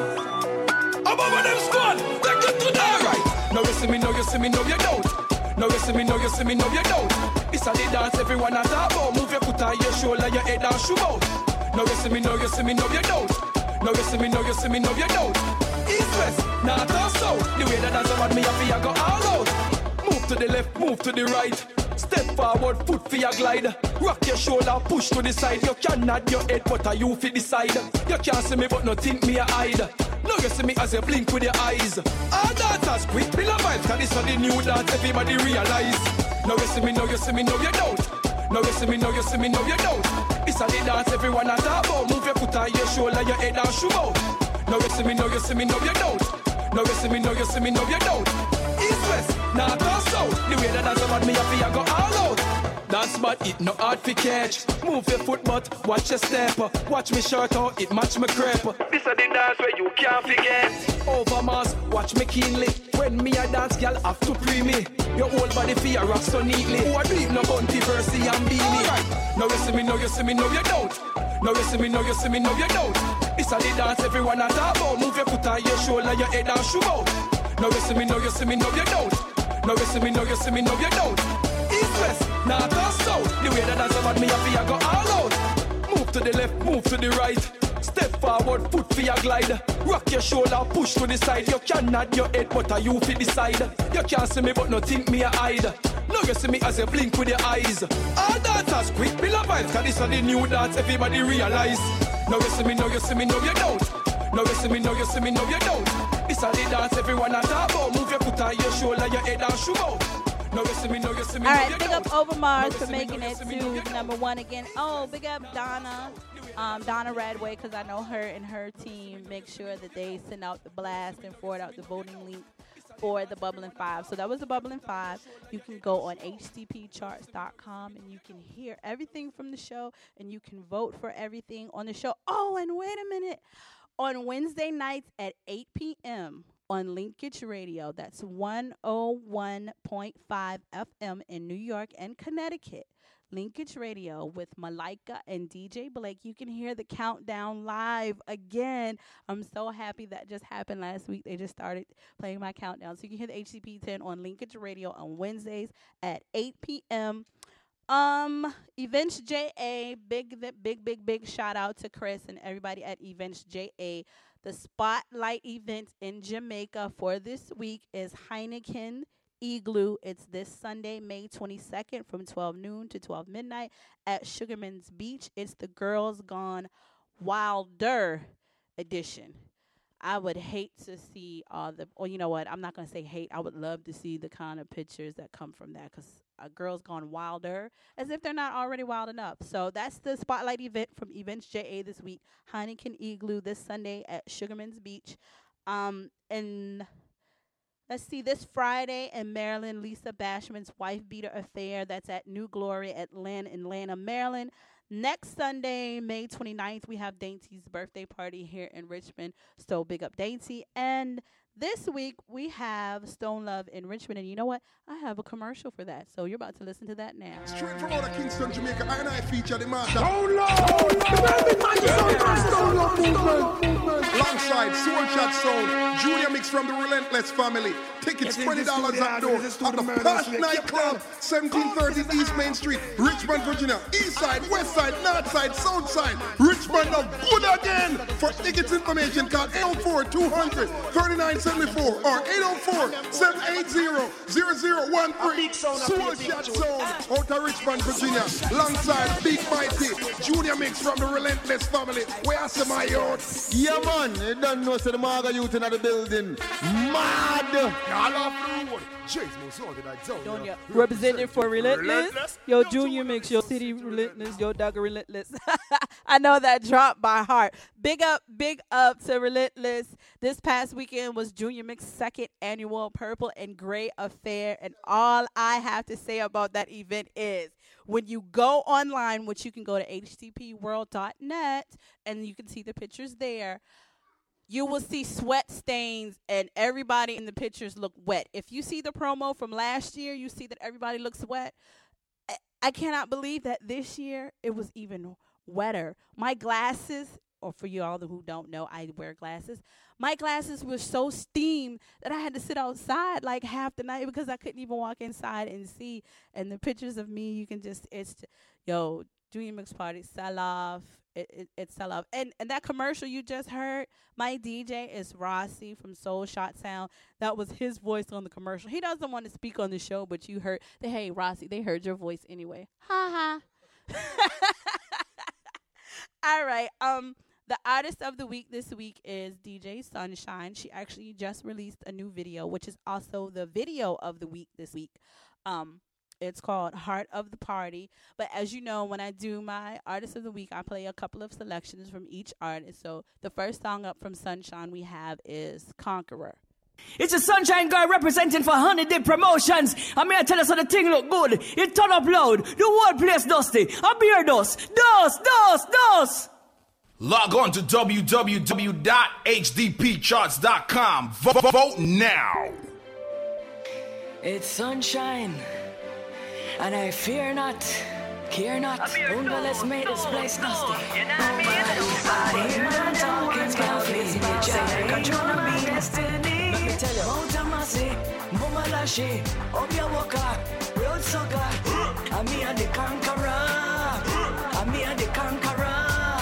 Above them squad, take it to that right. Now you see me, now you see me, now you don't. Now you see me, now you see me, now you don't. It's a the dance, everyone at talk about. Move your foot on your shoulder, your head and shoe out. Now you see me, now you see me, now you don't. Now you see me, now you see me, now you don't. East, west, north or south. The way that dance about me, I feel I go all out. Move to the left, move to the right. Step forward, foot for your glide. Rock your shoulder, push to the side. You can nod your head, but are you fit decide? You can't see me, but no think me a hide. Now you see me as you blink with your eyes. All dancers quick, bill a vibe, cause this is the new dance, everybody realize. Now you see me, now you see me, now you don't. Now you see me, now you see me, now you don't. It's a the dance, everyone at talk about. Move your foot on your shoulder, your head and shoe out. Now you see me, now you see me, now you don't. Now you see me, now you see me, now you don't. East, west, north or south. The way that dance about me, I feel I go all out. Dance but it no hard fi catch. Move your foot but watch your step. Watch me shirt out, it match me crepe. This is the dance where you can't forget. Over Mars, watch me keenly. When me a dance, girl have to pre me. Your whole body feel rock so neatly. Who a dream no bounty Versi and beanie. Right. Now you see me, now you see me, now you don't. Now you see me, now you see me, now you don't. This is the dance everyone at talk about. Move your foot on your shoulder, your head and shoe out. Now you see me, now you see me, now you don't. Now you see me, now you see me, now you don't. East, west, north or south. The way that dance about me, I feel I go all out. Move to the left, move to the right. Step forward, foot for your glide. Rock your shoulder, push to the side. You can nod your head, but are you fit decide? You can't see me, but no think me a hide. Now you see me as you blink with your eyes. All dancers quick, Bill of vibes, cause this is the new dance, everybody realize. Now you see me, now you see me, now you don't. Now you see me, now you see me, now you don't. This is the dance, everyone at talk about. Move your foot on your shoulder, your head and shoot out. Now you see me, now you see me, All now right, you big don't. up Overmars for making it to number one again. Oh, big up Donna, um, Donna Radway, because I know her and her team make sure that they send out the blast and forward out the voting link for the Bubbling Five. So that was the Bubbling Five. You can go on H D P charts dot com and you can hear everything from the show and you can vote for everything on the show. Oh, and wait a minute. On Wednesday nights at eight p.m. on Linkage Radio, that's one oh one point five F M in New York and Connecticut. Linkage Radio with Malika and D J Blake. You can hear the countdown live again. I'm so happy that just happened last week. They just started playing my countdown. So you can hear the H D P ten on Linkage Radio on Wednesdays at eight p.m. Um, Events J A, big, big, big, big shout out to Chris and everybody at Events J A. The spotlight event in Jamaica for this week is Heineken Igloo. It's this Sunday, May twenty-second from twelve noon to twelve midnight at Sugarman's Beach. It's the Girls Gone Wilder edition. I would hate to see all the, or you know what, I'm not going to say hate. I would love to see the kind of pictures that come from that because a Girls Gone Wilder, as if they're not already wild enough. So that's the spotlight event from Events J A this week. Heineken Igloo this Sunday at Sugarman's Beach. Um, and let's see, this Friday in Maryland, Lisa Bashman's Wife Beater Affair. That's at New Glory Atlanta, Atlanta, Maryland. Next Sunday, May twenty-ninth, we have Dainty's birthday party here in Richmond. So big up Dainty. And this week, we have Stone Love in Richmond. And you know what? I have a commercial for that. So you're about to listen to that now. Straight from out of Kingston, Jamaica, I and I feature the master. Stone Love! Stone Love movement. Alongside Soul Chat Sound, Junior Mix from the Relentless family. Tickets twenty dollars at door at the Posh Nightclub, seventeen thirty East Main Street, Richmond, Virginia. East side, west side, north side, south side. Richmond of good again. For tickets information, call eight oh four, two hundred, thirty-nine seventy-four or eight oh four, seven eight zero, zero zero one three. Soul Chat Sound out of Richmond, Virginia. Alongside Big Mighty, Junior Mix from the Relentless family. Where are some my youth? Yeah, man. You don't know, so the Maga youth in the building. Mad. Y'all off the road. James Mozart and I don't know. Representing for Relentless. Relentless. Yo, Junior Mix, your city Relentless, your Duggar Relentless. I know that dropped by heart. Big up, big up to Relentless. This past weekend was Junior Mix's second annual Purple and Gray Affair. And all I have to say about that event is when you go online, which you can go to H T P world dot net, and you can see the pictures there, you will see sweat stains and everybody in the pictures look wet. If you see the promo from last year, you see that everybody looks wet. I, I cannot believe that this year it was even wetter. My glasses, or for you all who don't know, I wear glasses. My glasses were so steamed that I had to sit outside like half the night because I couldn't even walk inside and see. And the pictures of me, you can just, it's, yo, Junior Mix Party, sell off. It, it, it's sell off. And, and that commercial you just heard, my D J is Rossi from Soul Shot Sound. That was his voice on the commercial. He doesn't want to speak on the show, but you heard, the, hey, Rossi, they heard your voice anyway. Ha ha. All right. Um, the artist of the week this week is D J Sunshine. She actually just released a new video, which is also the video of the week this week. Um, It's called Heart of the Party. But as you know, when I do my Artist of the Week, I play a couple of selections from each artist. So the first song up from Sunshine we have is Conqueror. It's a Sunshine Girl representing for Honey Dip Promotions. I'm here to tell us how the thing look good. It turn up loud. The whole place dusty. A beer dust. Dust, dust, dust. Log on to w w w dot h d p charts dot com. Vote, vote now. It's sunshine. And I fear not, care not. Only let's make this place nasty. I hear them talking, coffee. Jay, control my destiny. Let me tell you, Mount Amasi, Mama Lashi, Obia Waka, Road Sucker. I'm me and the conqueror. I'm me and the conqueror.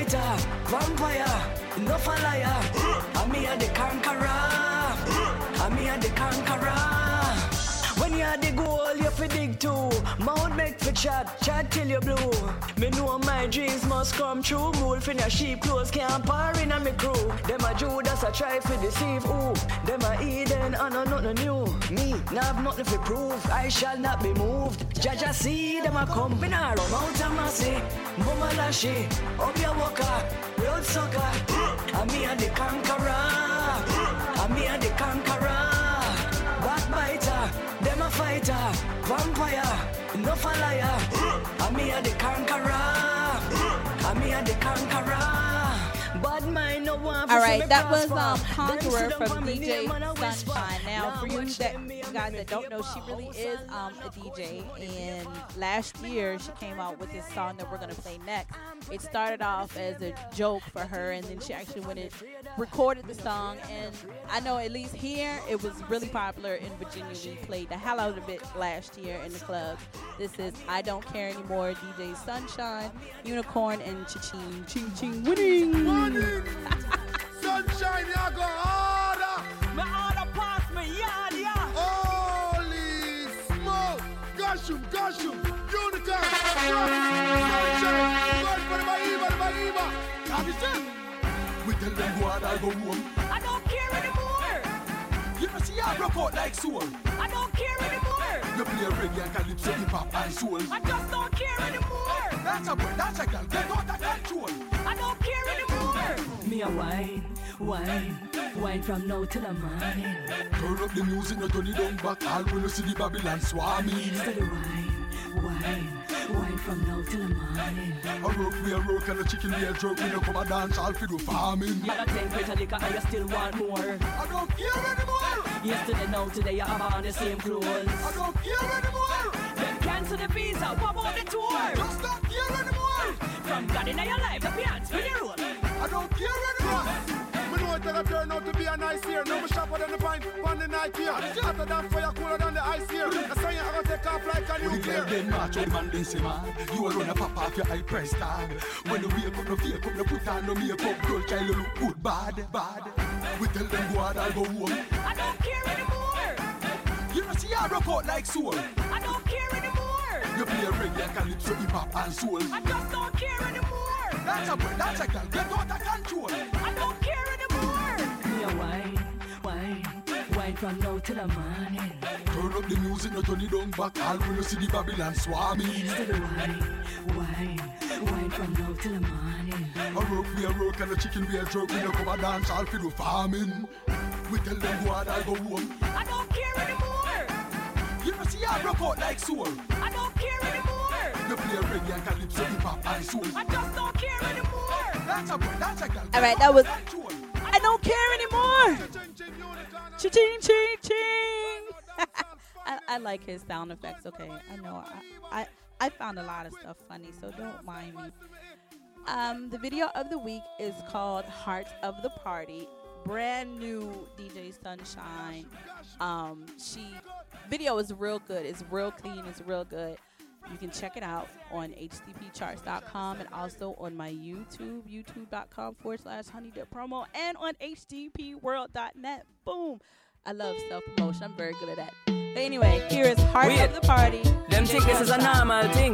fighter, vampire, no for liar. I'm me and the conqueror. I'm me and the conqueror. When you're the goal, you fi dig too. Mount make for chat, chat till you blue. Me know my dreams must come true. Wolf in your sheep clothes can't par in on me crew. Them a Judas a try to deceive who? Them a Eden and a nothing new. Me, nah have nothing to prove. I shall not be moved. Jaja see them a come. Me nah run out of mercy. Mama lashy, up your walker, road sucker. I'm me and the conqueror. I'm me and the conqueror. Backbiter, them a fighter, vampire, no for liar. I'm me and the conqueror. I'm me and the conqueror. Bad mind no one. All right, that was um Conqueror from D J Sunshine. Now, for you that you guys that don't know, she really is um a D J. And last year she came out with this song that we're gonna play next. It started off as a joke for her, and then she actually went and recorded the song. And I know at least here it was really popular in Virginia. We played the hell out of it last year in the club. This is I Don't Care Anymore, D J Sunshine, Unicorn, and Cha-Ching, Ching Ching winning. Sunshine, ya go harder. Me order pass me yard, yeah. Holy smoke. Gosh 'em, gosh 'em. Unicorn. Sunshine. God for the Bahima, the Bahima. Have you said? We tell them go hard, I go home. I don't care anymore. You know see I broke out like soul. I don't care anymore. You play reggae and calypso, hip hop and soul. I just don't care anymore. That's a boy, that's a girl. Get out of control. I don't care anymore. Me a wine, wine, wine from now till the morning. Turn up the music, not turn it down back. All when you see the Babylon swarming. Steady wine, wine, wine from now till the morning. A rope we a rope and a chicken we a jerk. We no come a dance, all fi do farming. You got ten greater liquor and you still want more. I don't care anymore. Yesterday, now, today, you have on the same clothes. I don't care anymore. Them cancel the visa, what about the tour? Just don't care anymore. From God in your life, the pants for the road. I don't care anymore. Me know it gonna turn out to be a nice year. No, me sharper than the pine, on the night here. Hotter than fire, cooler than the ice here. That's why you're gonna take off like a nuclear. When you march, old man, they say, man, you will run a pop off your high press tag. When you wake up, no fake up, no put on no makeup, girl, child, you look good, bad, bad. We tell them go hard, I'll go home. I don't care anymore. You know see I rock out like soul. I don't care anymore. You play reggae, calypso, hip hop and soul. I just don't care anymore. That's a boy, that's a girl, get out of control. I don't care anymore. Me a wine, wine, wine from now till the morning. Turn up the music, not turn it down back. All when you see the Babylon swarming. Steady wine, wine, wine from now till the morning. A rope we a rope and a chicken we a jerk. We no come a dance, all fi do farming. We tell them go hard, I go home. I don't care anymore. You know see I rock out like soul. I don't care anymore. You play reggae and calypso, hip hop and soul. I just don't care anymore. That's a boy, that's a girl. All right, that was I Don't Care Anymore. Ching ching ching. I, I like his sound effects. Okay, I know. I, I I found a lot of stuff funny, so don't mind me. Um, the video of the week is called "Heart of the Party." Brand new D J Sunshine. Um, she video is real good. It's real clean. It's real good. You can check it out on H D P charts dot com and also on my YouTube, youtube.com forward slash honeydip promo, and on H D P world dot net. Boom. I love self-promotion. I'm very good at that. But anyway, here is Heart Wait. of the Party. Them think this is a normal thing.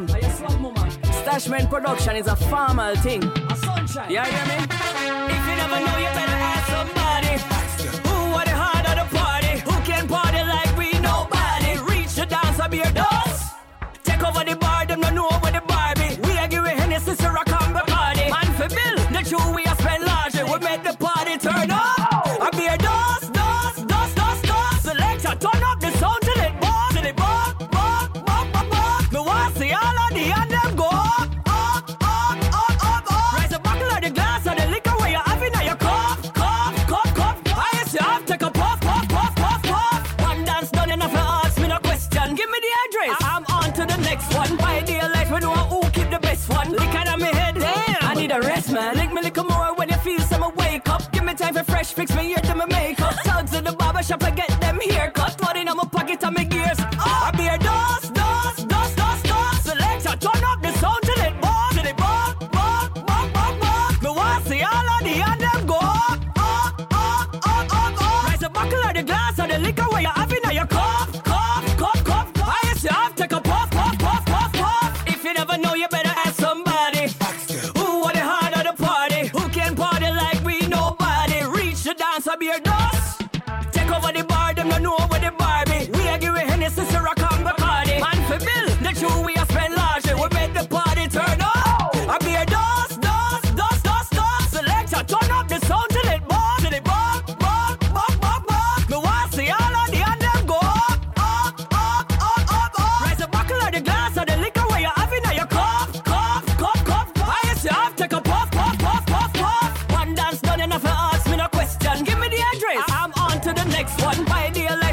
Stashman production is a formal thing. A sunshine. You hear me? If you never know, you better ask somebody. Who are the heart of the party? Who can party like we nobody? Reach the dance of your doors. Take over the bar, them don't know about the Barbie. We are giving Hennessy to rock on the party. Man for bill, the true we are spend largely. We make the party turn up. I be a dust, dust, dust, dust, dust. Selector, turn up the sound till it bump, till it bump, bump, bump, bump, bump. Me want to see all of the and them go up, up, up, up, up, up. Raise the buckle of the glass of the liquor where you're having at your cup, cup, cup, cup. I yes, you have take a puff, puff, puff, puff, puff. One dance done enough to ask me no question. Give me the address. I'm on to the next one. By dear life, we know who keep the best one. Lick out of me head, damn. I need a rest, man. Lick me little more when you feel some wake up. Give me time for fresh fix, me ear to my makeup. Tugs in the barber shop, I get them haircut. Money in my pocket and my gears. I be a dust, dust, dust, dust, dust. Selector, turn up the sound till it bump, till it bump, bump, bump, bump, bump.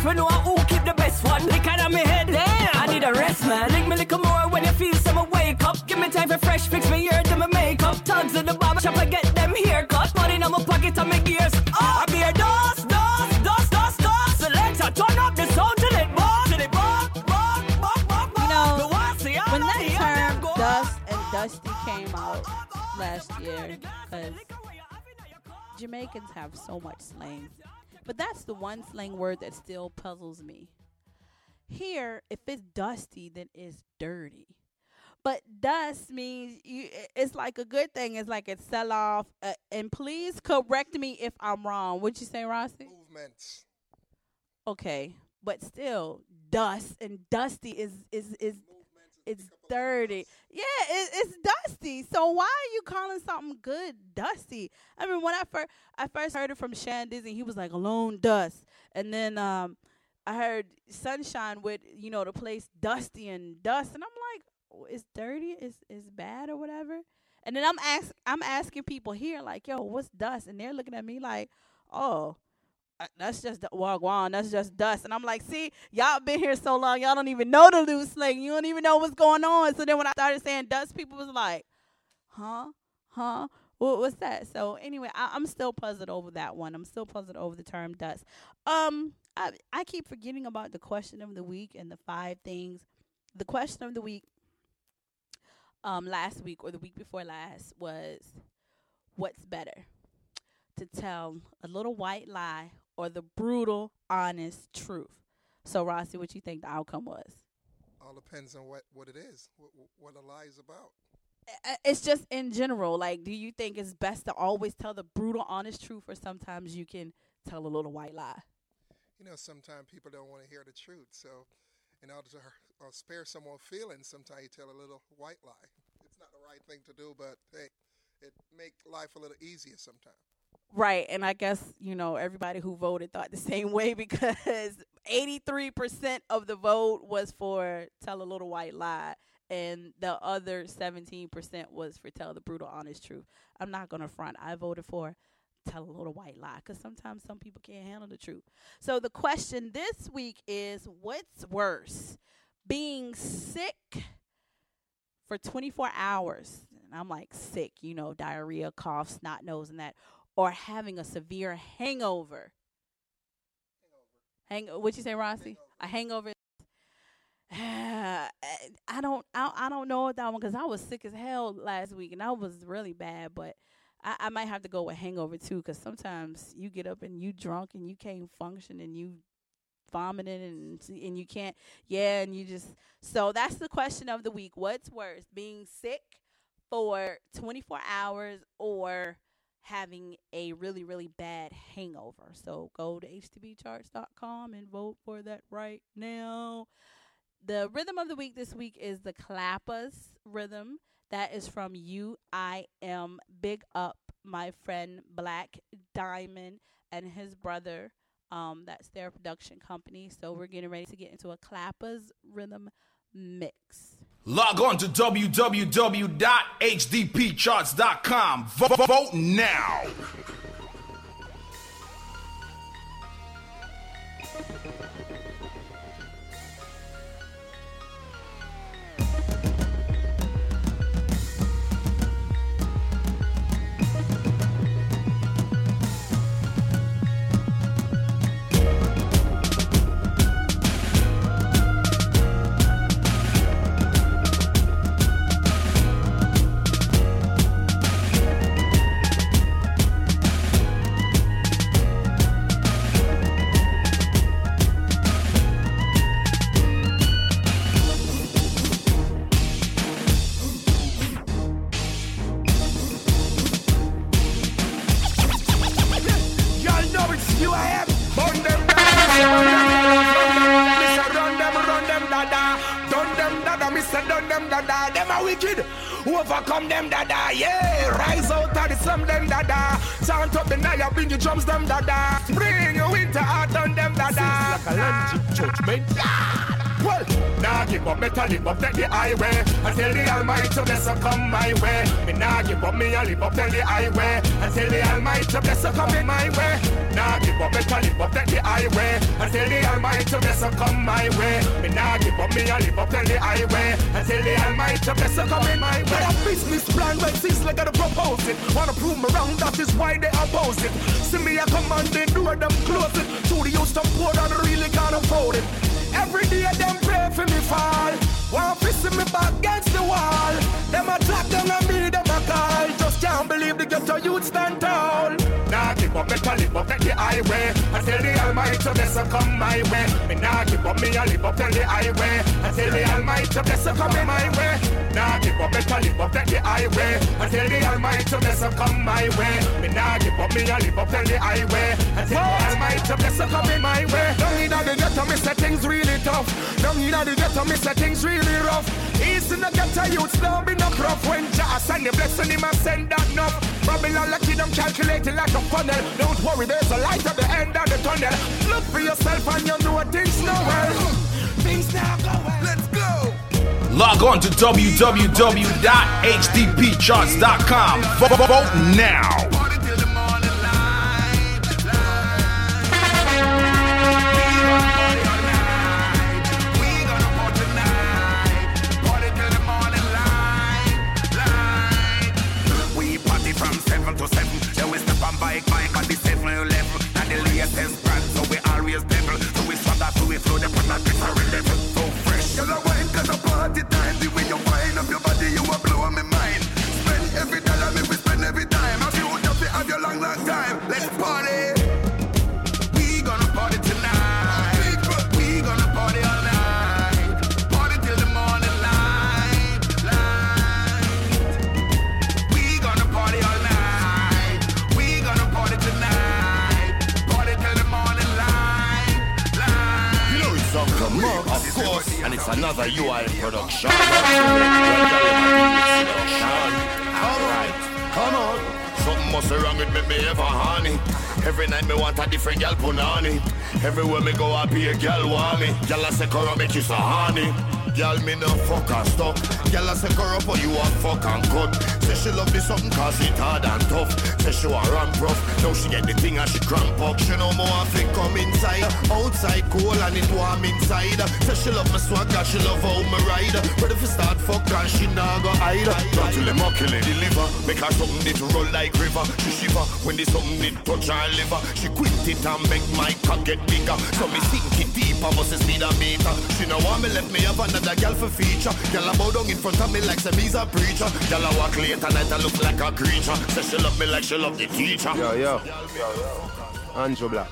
We know who keep the best one. Lick out of me head. Damn. I need a rest, man. Lick me little more when you feel some wake up. Give me time for fresh fix me ear to my makeup. Tugs in the barber shop, I get them haircut. Money in my pocket and my gears. Oh, I beer dust, dust, dust, dust, dust. Selector, turn up the sound till it bump, till it bump, bump, bump, bump. You know, when that term dust and dusty came out last year, because Jamaicans have so much slang, but that's the one slang word that still puzzles me. Here, if it's dusty, then it's dirty. But dust means you, it's like a good thing. It's like it sell off. Uh, and please correct me if I'm wrong. What'd you say, Rossi? Movements. Okay, but still, dust and dusty is is is it's dirty. Yeah, it, it's dusty. So why are you calling something good dusty? I mean, when I first I first heard it from Shan Disney, he was like alone dust, and then um, I heard Sunshine with you know the place dusty and dust, and I'm like, it's dirty, it's it's bad or whatever. And then I'm ask I'm asking people here like, yo, what's dust? And they're looking at me like, oh. Uh, that's just wagwan. That's just dust. And I'm like, see, y'all been here so long, y'all don't even know the loose slang. You don't even know what's going on. So then when I started saying dust, people was like, huh, huh, what, what's that? So anyway, I, I'm still puzzled over that one. I'm still puzzled over the term dust. Um, I I keep forgetting about the question of the week and the five things. The question of the week, um, last week or the week before last was, what's better, to tell a little white lie or the brutal, honest truth? So, Rossi, what you think the outcome was? All depends on what, what it is, what, what a lie is about. It's just in general. Like, do you think it's best to always tell the brutal, honest truth, or sometimes you can tell a little white lie? You know, sometimes people don't want to hear the truth. So, in order to uh, spare someone feelings, sometimes you tell a little white lie. It's not the right thing to do, but, hey, it make life a little easier sometimes. Right, and I guess, you know, everybody who voted thought the same way, because eighty-three percent of the vote was for tell a little white lie, and the other seventeen percent was for tell the brutal, honest truth. I'm not going to front. I voted for tell a little white lie, because sometimes some people can't handle the truth. So the question this week is, what's worse, being sick for twenty-four hours, and I'm like sick, you know, diarrhea, cough, snot nose, and that, or having a severe hangover. Hang, what'd you say, Rossi? A hangover. I don't, I, I don't know that one, because I was sick as hell last week, and I was really bad. But I, I might have to go with hangover too, because sometimes you get up and you drunk and you can't function and you vomiting and and you can't. Yeah, and you just. So that's the question of the week. What's worse, being sick for twenty-four hours or having a really, really bad hangover? So go to H T B charts dot com and vote for that right now. The rhythm of the week this week is the Clappers rhythm. That is from U I M. Big up my friend Black Diamond and his brother. Um, that's their production company. So we're getting ready to get into a Clappers rhythm mix. Log on to w w w dot h d p charts dot com. Vote, vote now. Overcome them, dada, yeah. Rise out of the slum, them, dada. Chant up the Nile, bring your drums, them, dada. Bring your winter out on them, dada. Seems like a land judgment. Well, nah give up, better live up, take the highway. Until the Almighty blessing come my way. Me nah give up, me a live up, take the highway. Until the Almighty blessing come in my way. Nah give up, better live up, take the highway. Until the Almighty blessing come my way. Me nah give up, me a live up, take the highway. Until the Almighty blessing come in my way. Got a business plan when Sizzla gotta propose it. Wanna prove me wrong, that is why they oppose it. See me a come and they do it, them close it. To the Houston port and really can't afford it. Every day them pray for me fall. One fist in me back against the wall. Them attack them and me them a call. Just can't believe the ghetto youth stand tall. Nah give up, better live up, take the highway. Until the Almighty blessing come my way. Me nah give up, me a live up, take the highway. Until the Almighty blessing come in my way. Nah give up, better live up, take the highway. Until the Almighty blessing come my way. Me nah give up, me a live up, take the highway. Until the Almighty blessing come in my way. Down in the ghetto, me say things really tough. Down in the ghetto, me say things really rough. East in the ghetto, youths don't be no rough. When Jah send the blessing, he must send that enough. Babylon lucky them calculating like a funnel. Don't worry, there's a light at the end of the tunnel. Look for yourself and you know things no well. Things now go well. Let's go. Log on to w w w dot h d p charts dot com. Vote now. Bike, bike at the seven level. And the latest brand, so we always devil. So we swap that to we flow the put that different level. So fresh. You're the wine, cause a party time. The way you wind up your body, you are blowing my mind. Spend every dollar, me we spend every time. Have you just to have your long, long time. Let's party. We gonna party tonight. We gonna party all night. Party till the morning light. Light. We gonna party all night. Come on, of course, and it's another U I production. Alright, come on. Something must be wrong with me, me ever honey. Every night me want a different girl punani. Everywhere me go, I be a girl want me. Girl I say, come on, make you so honey. Girl, me no fuck and stuff. Girl, I say, girl, but you a fuck and cut. Say she love me something cause it hard and tough. Say she want ramp rough. Now she get the thing and she cramp up. She no more have to come inside. Outside cool and it warm inside. Say she love me swag and she love how me ride. But if you start fuck and she nah go hide. Not till them a kill it, deliver. Make her something it roll like river. She shiver when the something it touch her liver. She quit it and make my cock get bigger. So me sink it deeper, but it's speed a meter. She no want me let me have another the girl for feature. Girl a bow down in front of me like some he's a preacher. Girl a walk late and night I look like a creature. Say she love me like she love the teacher. Yo, yo, yo, yo. Andrew Black.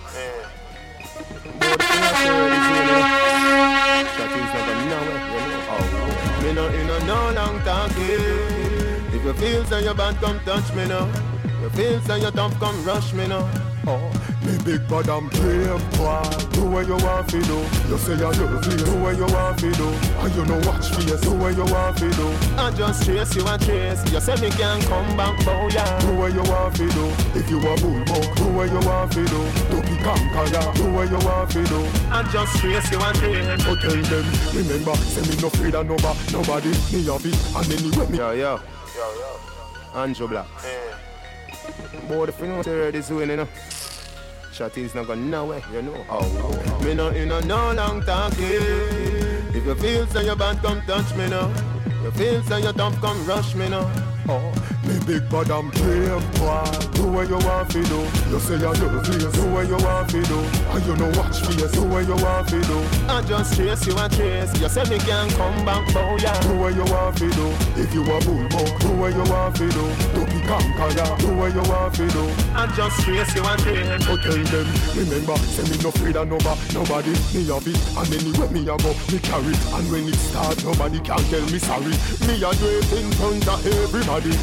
Me no in a no long talking. If you feel so your band come touch me now. You feel so your tough come rush me now. Oh, me big bad and brave boy. Do what you want to do. You say you love me. Do what you want to do. And you know watch face. Do what you want to do. I just chase you and chase. You say me can't come back, bow yeah. Do what you want to do. If you a bull buck, do what you want to do. Don't be conqueror. Do what you want to do. I just chase you and chase. But tell them, remember, say me no afraid of nobody. Nobody, me have it. And anyway me. Yo, yo, yo, yo. Andrew Black. Boy, the thing already doing, you know. Shotty's not going nowhere, you know. Oh, oh, oh. Me no in a no long talking. If you feel so your band come touch me now. You feel so your tough come rush me now. Oh, me big bad and brave boy. Do what you want to do. You say you love me. Do what you want to do. And you know watch face. Do what you want to do. I just chase you and chase. You say me can't come back, bow yeah. Do what you want to do. If you a bull buck, do what you want to do. Don't be conqueror. Do what you want to do. I just chase you and chase. But tell them, remember, say me no afraid of nobody. Nobody, me have it. And anywhere me a go, me carry it. And when it start, nobody can tell me sorry. Me a do it in front of everybody. You see the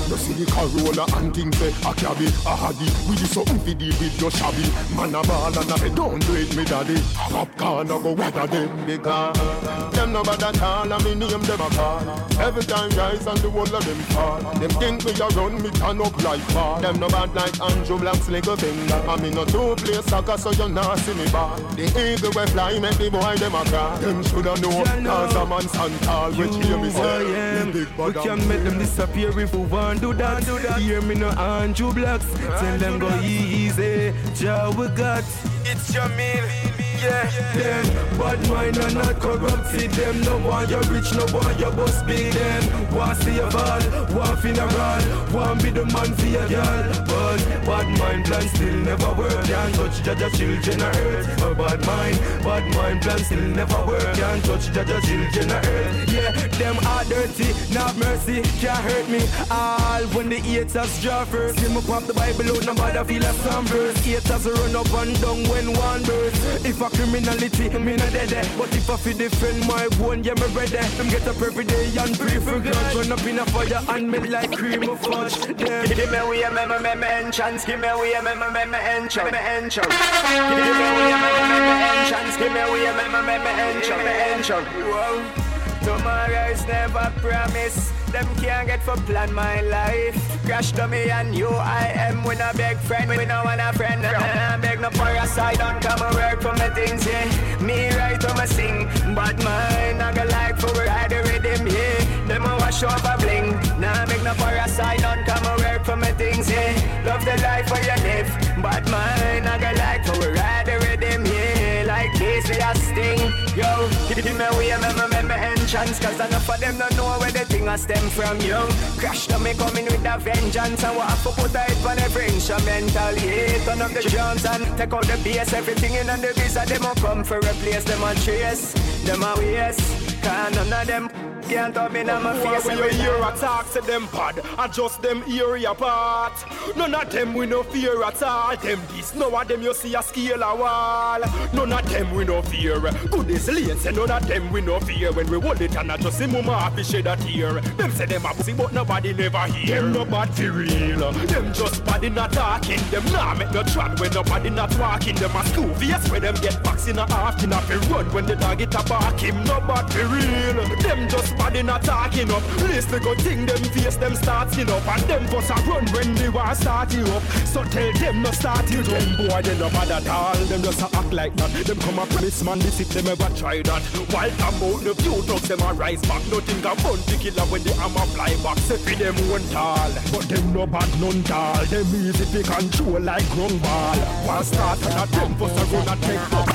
Corolla and things say a cabby, a haddy. We do something for deal with your shabby. Man a ball and a bed, don't do it me daddy. Popcorn a go water them because them no bad at all and me name them a call. Every time rise and the whole of them fall. Them think me a run me turn up like ball. Them no bad like Andrew Black's little finger. And me no two play soccer so you not see me ball. The eagle we fly make the boy them a cry. Them shoulda know cause a man stand tall. Which hear me say We can make them disappear if we want do that. Hear me no Andrew Blacks. Tell them go easy. Jah we got. It's your meal. Yeah, them bad mind and not corrupted. Them no want you rich, no want you bust big. Them want see you ball, want funeral, want be the man for your girl. But bad mind plan still never work. Can't touch Jaja children on earth. A bad mind, bad mind plan still never work. Can't touch Jaja children on earth. Yeah, them are dirty, not mercy, can't hurt me. All when the haters draw first. Give me pop the Bible out, nobody feel a some verse. Haters run up and down when one burst. If I criminality, me not dead. But if I feel defend my bone, yeah, me ready. Them get up every day and pray for God. Run up in a fire and melt like cream of fudge. Them. Give me away, me, me, me, me, entrance. Give me away, me, me, me, me, entrance. Me, entrance. Give me away, me, me, me, me, entrance. Give me away, me, me, me, me, entrance. Me, entrance. Whoa. Tomorrow is never promised. Them can't get for plan my life. Crash to me and you I am. We no beg friend, we no want a friend. I beg no for a side, don't come and work for my things, yeah. Me right to my sing, but mine I go like for ride the rhythm, yeah. Them a wash over bling. Nah beg no for a side, don't come and work for my things, yeah. Love the life where you live, but mine I go like for ride the rhythm, yeah. Like this we a sting, yo. Give me away, me me me me entrance, cause enough of them don't know where the thing a stem from, yo. Crash to me coming with a vengeance, and what I put a hit on every instrumental, yeah. Turn up the drums and take out the bass, everything in on the visa, them a come for replace, them a trace, them a waste, cause none of them can't talk me in my face. When you hear a talk to them bad, adjust them area apart. None of them we no fear at all. Them this, no of them you see a scale a wall. None of them we no fear. Good is late, say none of them we no fear. When we hold it and I just see mama happy shed a tear. Them say them a pussy but nobody never hear. Them nobody real. Them just body not talking. Them nah make no track when nobody not walking. Them a school yes where them get box in a half in a run when the dog it a bark him. Nobody real. Them just body not talking up. Listen go thing them face them starting up. And them bust a run when they want start you up. So tell them not start you up. Them boy they no bad at all. Them just a act like that. Them come a police man this if them ever try that. While I'm out the few dogs them a rise back. Nothing can bun the killer when they am a fly back. Say for them one tall. But them no bad none tall. Them easy to control like ground ball. One start and a them bust a run and take up.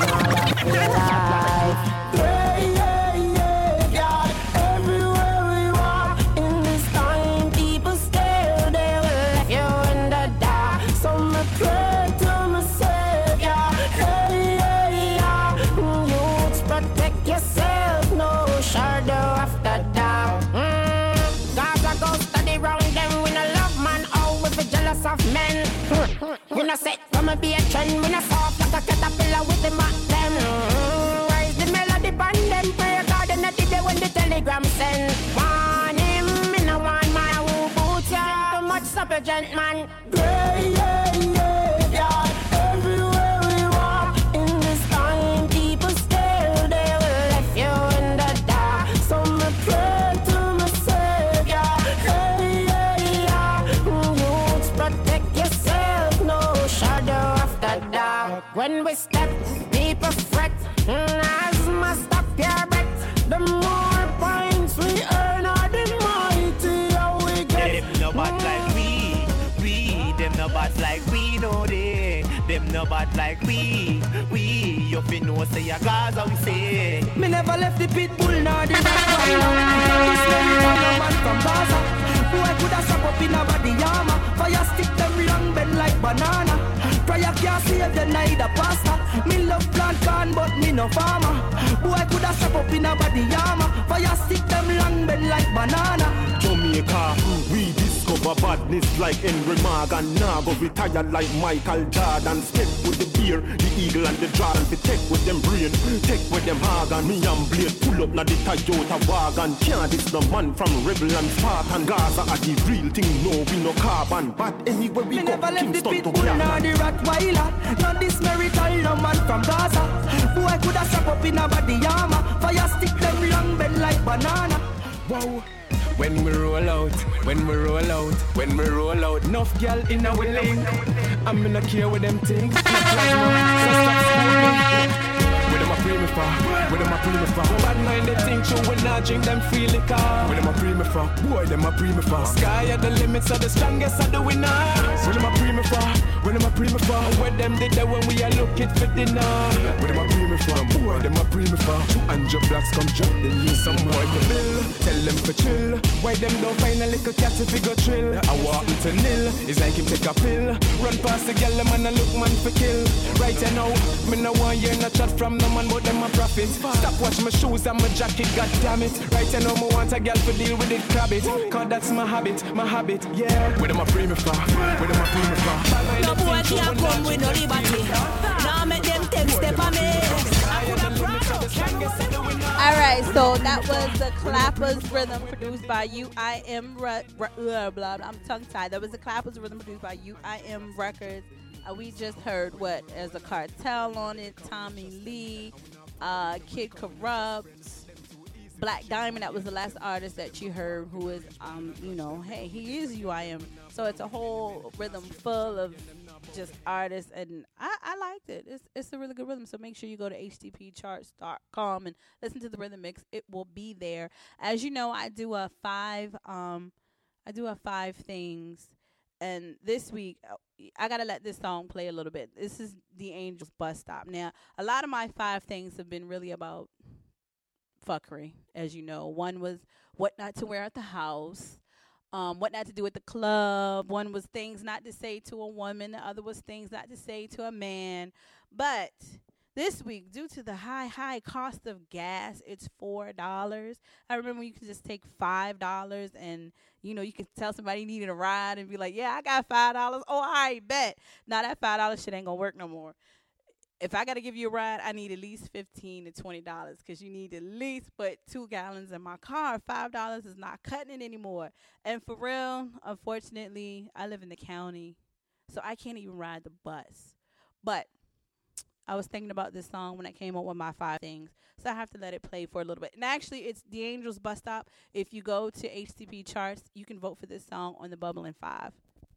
Of men, we no set from a be a trend. We no soft like a caterpillar with the mat them. Mm, rise the melody band them. Pray God in the day when the telegram send. Want him, me no want my who boots ya. Too much supper gentleman. Yeah, yeah, yeah, yeah. Everywhere we walk in this time, people stare. They will left you in the dark. So me pray to my Savior. Hey, yeah, yeah. Protect yourself, no shadow of the dark. When we step, people fret. Asthma, stop your breath. The more points we earn, or the mightier we get. Them no bad like we, we. Them no bad like we, no they. Them no bad like we, we. You fi know say a cause how we say. Me never left the pit bull, nor the rock wine. This man from Gaza. Boy coulda stop up in a body armor. Fire stick them long bend like banana. Prayer can't save them neither pasta. Me love plant corn but me no farmer. Boy coulda stop up in a body armor. Fire stick them long bend like banana. Jamaica, we disco Discover badness like Henry Morgan. Now go retire like Michael Jordan. Step with the beer, the eagle and the Jordan. Fi take with them brain, take with them organ. Me and Blade pull up na the Toyota wagon. Can't this no man from Rebel and Spartan. Gaza are the real thing, no we no carbon. But anywhere we Me go, never left the Kingston pit to bull nor Canada. the Rottweiler. Not this miracle, no man from Gaza. Who I coulda strap up in a body armor. Fire stick them long bend like banana. Wow. When we roll out, when we roll out, when we roll out, enough girl in our link. I'm in a care with them things. So stop screaming. With them a pre me for, with them a pre me for. Bad mind they think you will not drink them free liquor. With them a pre me for, boy them a pre me for. Sky at the limits of the strongest of the winners. With them a pre me for, with them a pre me for. With them did that when we are looking for dinner. With them a pre me for, boy them a pre me for. And your blacks come drop, they need some more to bill. Tell them for chill. Why them don't find a little cat if he go trill? I walk to nil, it's like him take a pill. Run past the girl, man, I look man for kill. Right you know, me no one hear no chat from no man, but them a profit. Stop watch my shoes and my jacket, god damn it. Right you know, me want a girl to deal with it, crab it. Cause that's my habit, my habit, yeah. With them a free me for, with them a free me for. No boy can't come with no liberty. Now make them take step on me. Alright, so that was the Clappers Rhythm produced by U I M Re- Re- uh, blah, blah, I'm tongue tied. That was the Clappers Rhythm produced by U I M Records. Uh, we just heard what? There's a Cartel on it, Tommy Lee, uh, Kid Corrupt, Black Diamond. That was the last artist that you heard who is, um, you know, hey, he is U I M. So it's a whole rhythm full of just artists, and I, I liked it. It's it's a really good rhythm. So make sure you go to H D P charts dot com and listen to the rhythm mix. It will be there. As you know, I do a five um I do a five things, and this week I gotta let this song play a little bit. This is The Angels Bus Stop. Now, a lot of my five things have been really about fuckery, as you know. One was what not to wear at the house. Um, what not to do at the club. One was things not to say to a woman. The other was things not to say to a man. But this week, due to the high, high cost of gas, it's four dollars. I remember you could just take five dollars and, you know, you could tell somebody you needed a ride and be like, yeah, I got five dollars. Oh, all right, bet. Now that five dollars shit ain't going to work no more. If I got to give you a ride, I need at least fifteen to twenty dollars because you need at least put two gallons in my car. five dollars is not cutting it anymore. And for real, unfortunately, I live in the county, so I can't even ride the bus. But I was thinking about this song when I came up with my five things, so I have to let it play for a little bit. And actually, it's The Angels Bus Stop. If you go to H T P Charts, you can vote for this song on the Bubbling Five.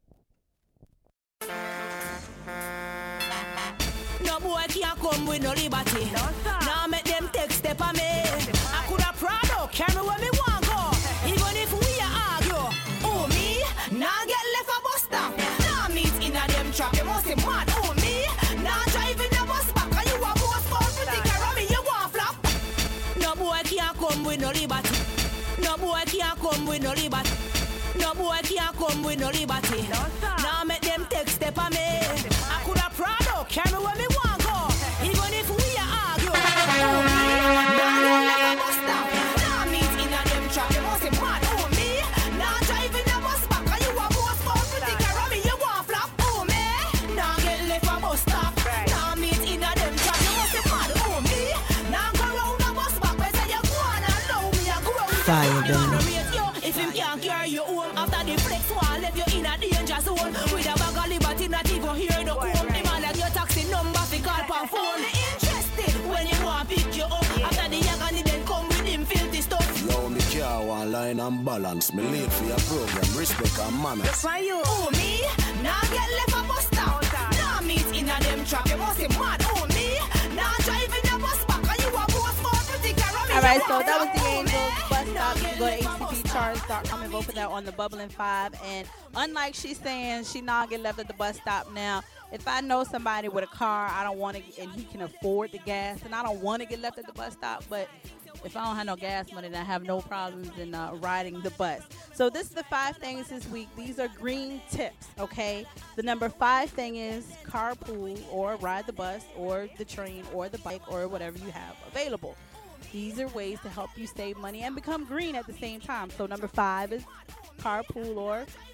No boy can't come with no liberty. Now make them take step on me. I could have Prado, carry where me want go. Even if we are argue, oh me, now get left a bus stop. Now meet in a them trap, you must be mad. Oh me, now drive in the bus back, and you a boss for pretty carry me, you want flap. No boy can't come with no liberty. No boy can't come with no liberty. No boy can't come with no liberty. Now make them take step on me. I could have Prado, carry where me want go. Even if we are argue. Oh me, now get like a bus stop. Now meet in a them trap, you must be mad. Oh me, now drive in the bus back, and you a boss for pretty carry me, you want flap. Oh me, now get left a bus stop. Now meet in a them trap, you must be mad. Oh me, now go round the bus back, but say you go on and allow me a go round. Fire gun. If him can't carry you home after the flex wall, left you in a danger zone. With a bag of liberty, not even hear the home. Him and like your taxi number fi call per phone. Interested when you want pick you up. After the agony then come with him filthy stuff. Yo, me car one line and balance. Me late for your program, respect and manners. For you, oh me, now get left a bus stop. Now meet in a them trap, you must be mad. Oh me, now drive in the bus back, and you a boss for pretty carry me. All right, so that was The Angels Bus Stop. You can go to H T P charts dot com and vote for that on the Bubbling Five. And unlike she's saying she not get left at the bus stop now, if I know somebody with a car, I don't want to, and he can afford the gas, and I don't want to get left at the bus stop, but if I don't have no gas money, then I have no problems in uh, riding the bus. So this is the five things this week. These are green tips, okay? The number five thing is carpool or ride the bus or the train or the bike or whatever you have available. These are ways to help you save money and become green at the same time. So number five is carpool or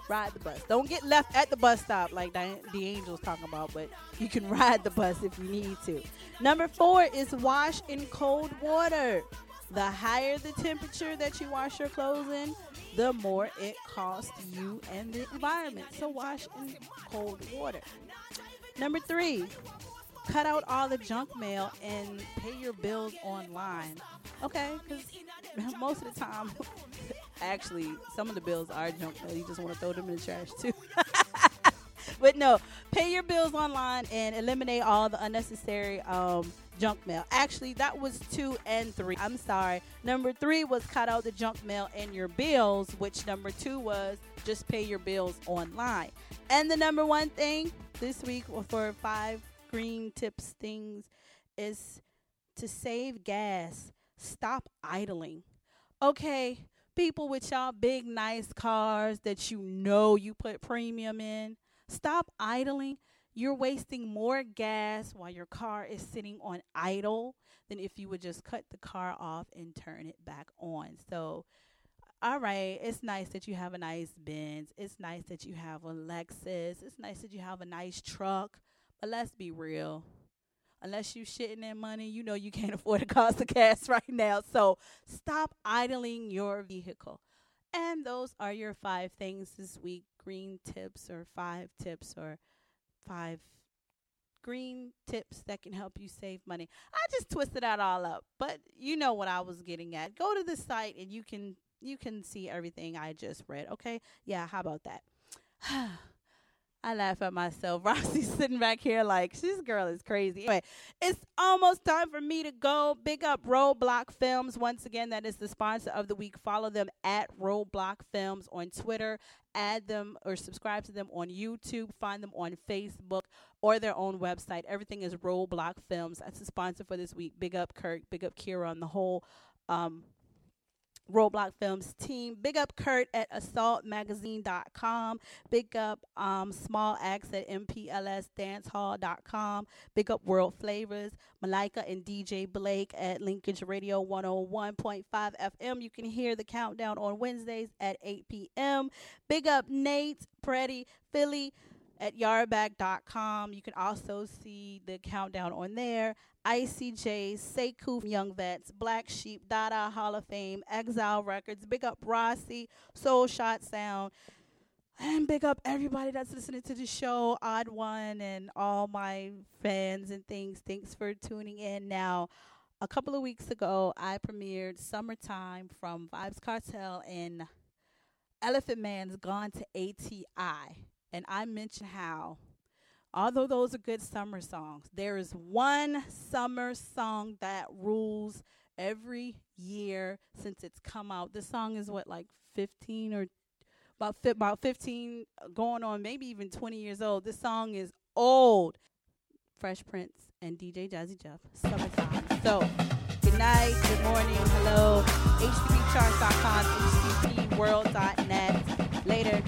Ride the bus. Don't get left at the bus stop like the, the Angel's talking about, but you can ride the bus if you need to. Number four is wash in cold water. The higher the temperature that you wash your clothes in, the more it costs you and the environment. So wash in cold water. Number three, cut out all the junk mail and pay your bills online. Okay, because most of the time, actually, some of the bills are junk mail. You just want to throw them in the trash, too. But no, pay your bills online and eliminate all the unnecessary um, junk mail. Actually, that was two and three. I'm sorry. Number three was cut out the junk mail and your bills, which number two was just pay your bills online. And the number one thing this week for five green tips things is to save gas. Stop idling. Okay, people with y'all big, nice cars that you know you put premium in, stop idling. You're wasting more gas while your car is sitting on idle than if you would just cut the car off and turn it back on. So, all right, it's nice that you have a nice Benz. It's nice that you have a Lexus. It's nice that you have a nice truck. But let's be real. Unless you shitting in money, you know you can't afford the cost of gas right now. So stop idling your vehicle. And those are your five things this week. Green tips or five tips or five green tips that can help you save money. I just twisted that all up. But you know what I was getting at. Go to the site and you can you can see everything I just read. Okay? Yeah, how about that? I laugh at myself. Roxy's sitting back here like, this girl is crazy. Anyway, it's almost time for me to go. Big up Roadblock Films. Once again, that is the sponsor of the week. Follow them at Roadblock Films on Twitter. Add them or subscribe to them on YouTube. Find them on Facebook or their own website. Everything is Roadblock Films. That's the sponsor for this week. Big up Kirk. Big up Kira on the whole um Roadblock Films team. Big up Kurt at assault magazine dot com. Big up um, Small Acts at m p l s dance hall dot com. Big up World Flavors. Malika and D J Blake at Linkage Radio one oh one point five F M. You can hear the countdown on Wednesdays at eight p.m. Big up Nate, Pretty, Philly at yardback dot com. You can also see the countdown on there. I C J, Sekou, Young Vets, Black Sheep, Dada, Hall of Fame, Exile Records. Big up Rossi, Soul Shot Sound. And big up everybody that's listening to the show, Odd One, and all my fans and things. Thanks for tuning in. Now, a couple of weeks ago, I premiered Summertime from Vibes Cartel and Elephant Man's Gone to A T I. And I mentioned how, although those are good summer songs, there is one summer song that rules every year since it's come out. This song is what, like fifteen or about fi- about fifteen going on, maybe even twenty years old. This song is old. Fresh Prince and D J Jazzy Jeff, Summertime. So, good night, good morning, hello. H D P charts dot com, H D P world dot net. Later.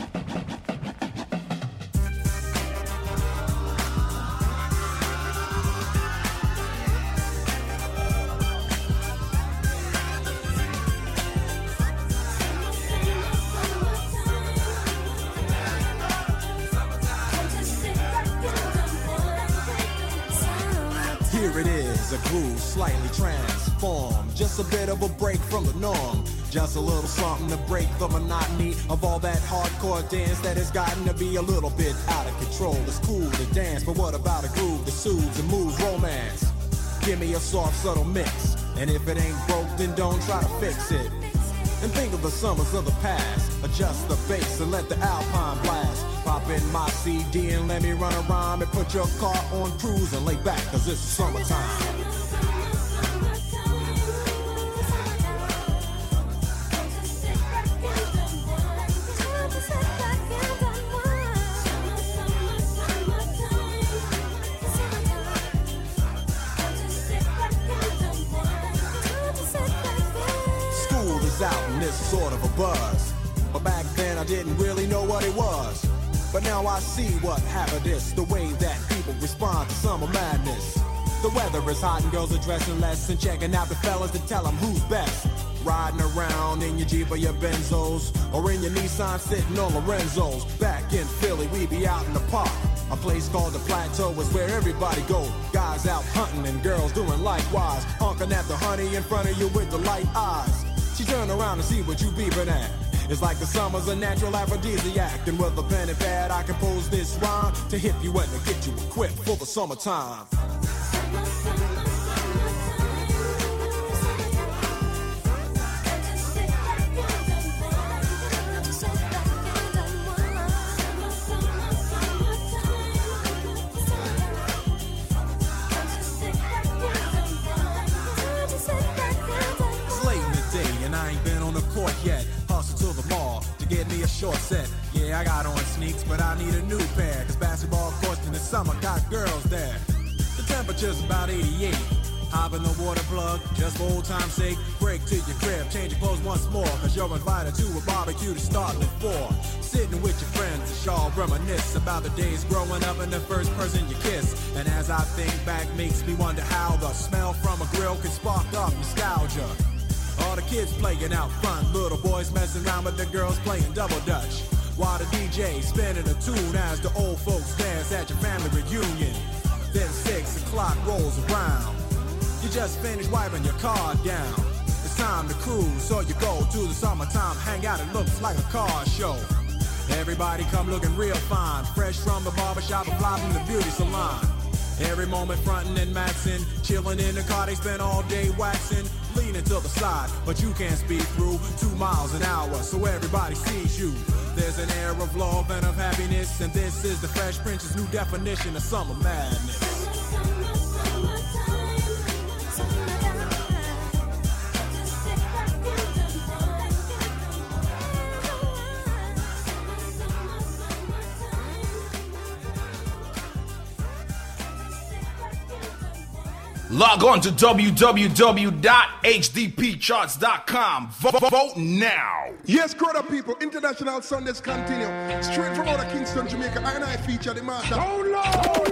Here it is, a groove slightly transformed. Just a bit of a break from the norm. Just a little something to break the monotony of all that hardcore dance that has gotten to be a little bit out of control. It's cool to dance, but what about a groove that soothes and moves romance? Give me a soft, subtle mix. And if it ain't broke, then don't try to fix it. And think of the summers of the past. Adjust the bass and let the Alpine blast. Pop in my C D and let me run around and put your car on cruise and lay back, cause it's summertime. School is out and it's sort of a buzz. But back then I didn't really know what it was. But now I see what happened is the way that people respond to summer madness. The weather is hot and girls are dressing less and checking out the fellas to tell them who's best. Riding around in your Jeep or your Benzos, or in your Nissan sitting on Lorenzo's. Back in Philly, we be out in the park. A place called the Plateau is where everybody go. Guys out hunting and girls doing likewise. Honking at the honey in front of you with the light eyes. She turn around and see what you beeping at. It's like the summer's a natural aphrodisiac. And with a pen and pad I compose this rhyme to hip you and to get you equipped for the summertime. Court yet, hustle to the mall to get me a short set. Yeah, I got on sneaks, but I need a new pair. Cause basketball courts in the summer got girls there. The temperature's about eighty-eight. Hop in the water plug, just for old time's sake. Break to your crib, change your clothes once more. Cause you're invited to a barbecue to start at four. Sitting with your friends, and y'all reminisce about the days growing up and the first person you kiss. And as I think back, makes me wonder how the smell from a grill can spark up nostalgia. All the kids playing out front, little boys messing around with the girls playing double dutch. While the D J spinning a tune as the old folks dance at your family reunion. Then six o'clock rolls around. You just finished wiping your car down. It's time to cruise, so you go to the summertime hangout. It looks like a car show. Everybody come looking real fine, fresh from the barbershop or fly from the beauty salon. Every moment frontin' and maxin', chillin' in the car, they spend all day waxin', leaning to the side, but you can't speed through two miles an hour, so everybody sees you. There's an air of love and of happiness, and this is the Fresh Prince's new definition of summer madness. Log on to w w w dot h d p charts dot com. Vote, vote now. Yes, crowd of people, International Sundays continue. Straight from out of Kingston, Jamaica, I and I feature the master. Oh Lord!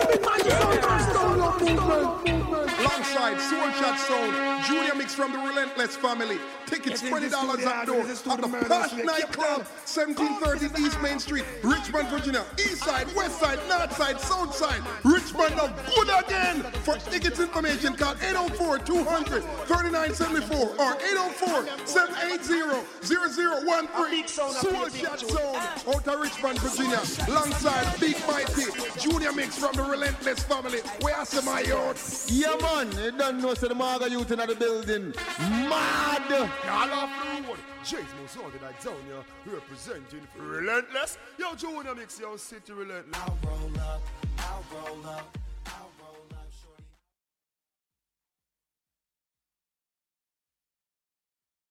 Alongside Soul Shot Sound, Junior Mix from the Relentless family. Tickets twenty dollars at door at the Posh Nightclub, seventeen thirty East Main Street, Richmond, Virginia. East side, west side, north side, south side. Richmond now good again. For tickets information, call eight oh four, two hundred, thirty-nine seventy-four or eight oh four, seven eight zero, zero zero one three. Soul Shot Sound out of Richmond, Virginia. Alongside Big Mighty, Junior Mix from the Relentless family. Where are some my youth? Yeah, man. You don't know, so the Maga youth in the building. Mad! All off the road. James Mozart that down here representing Relentless. Yo, Junior Mix, yo, City Relentless. I'll roll up, I'll roll up.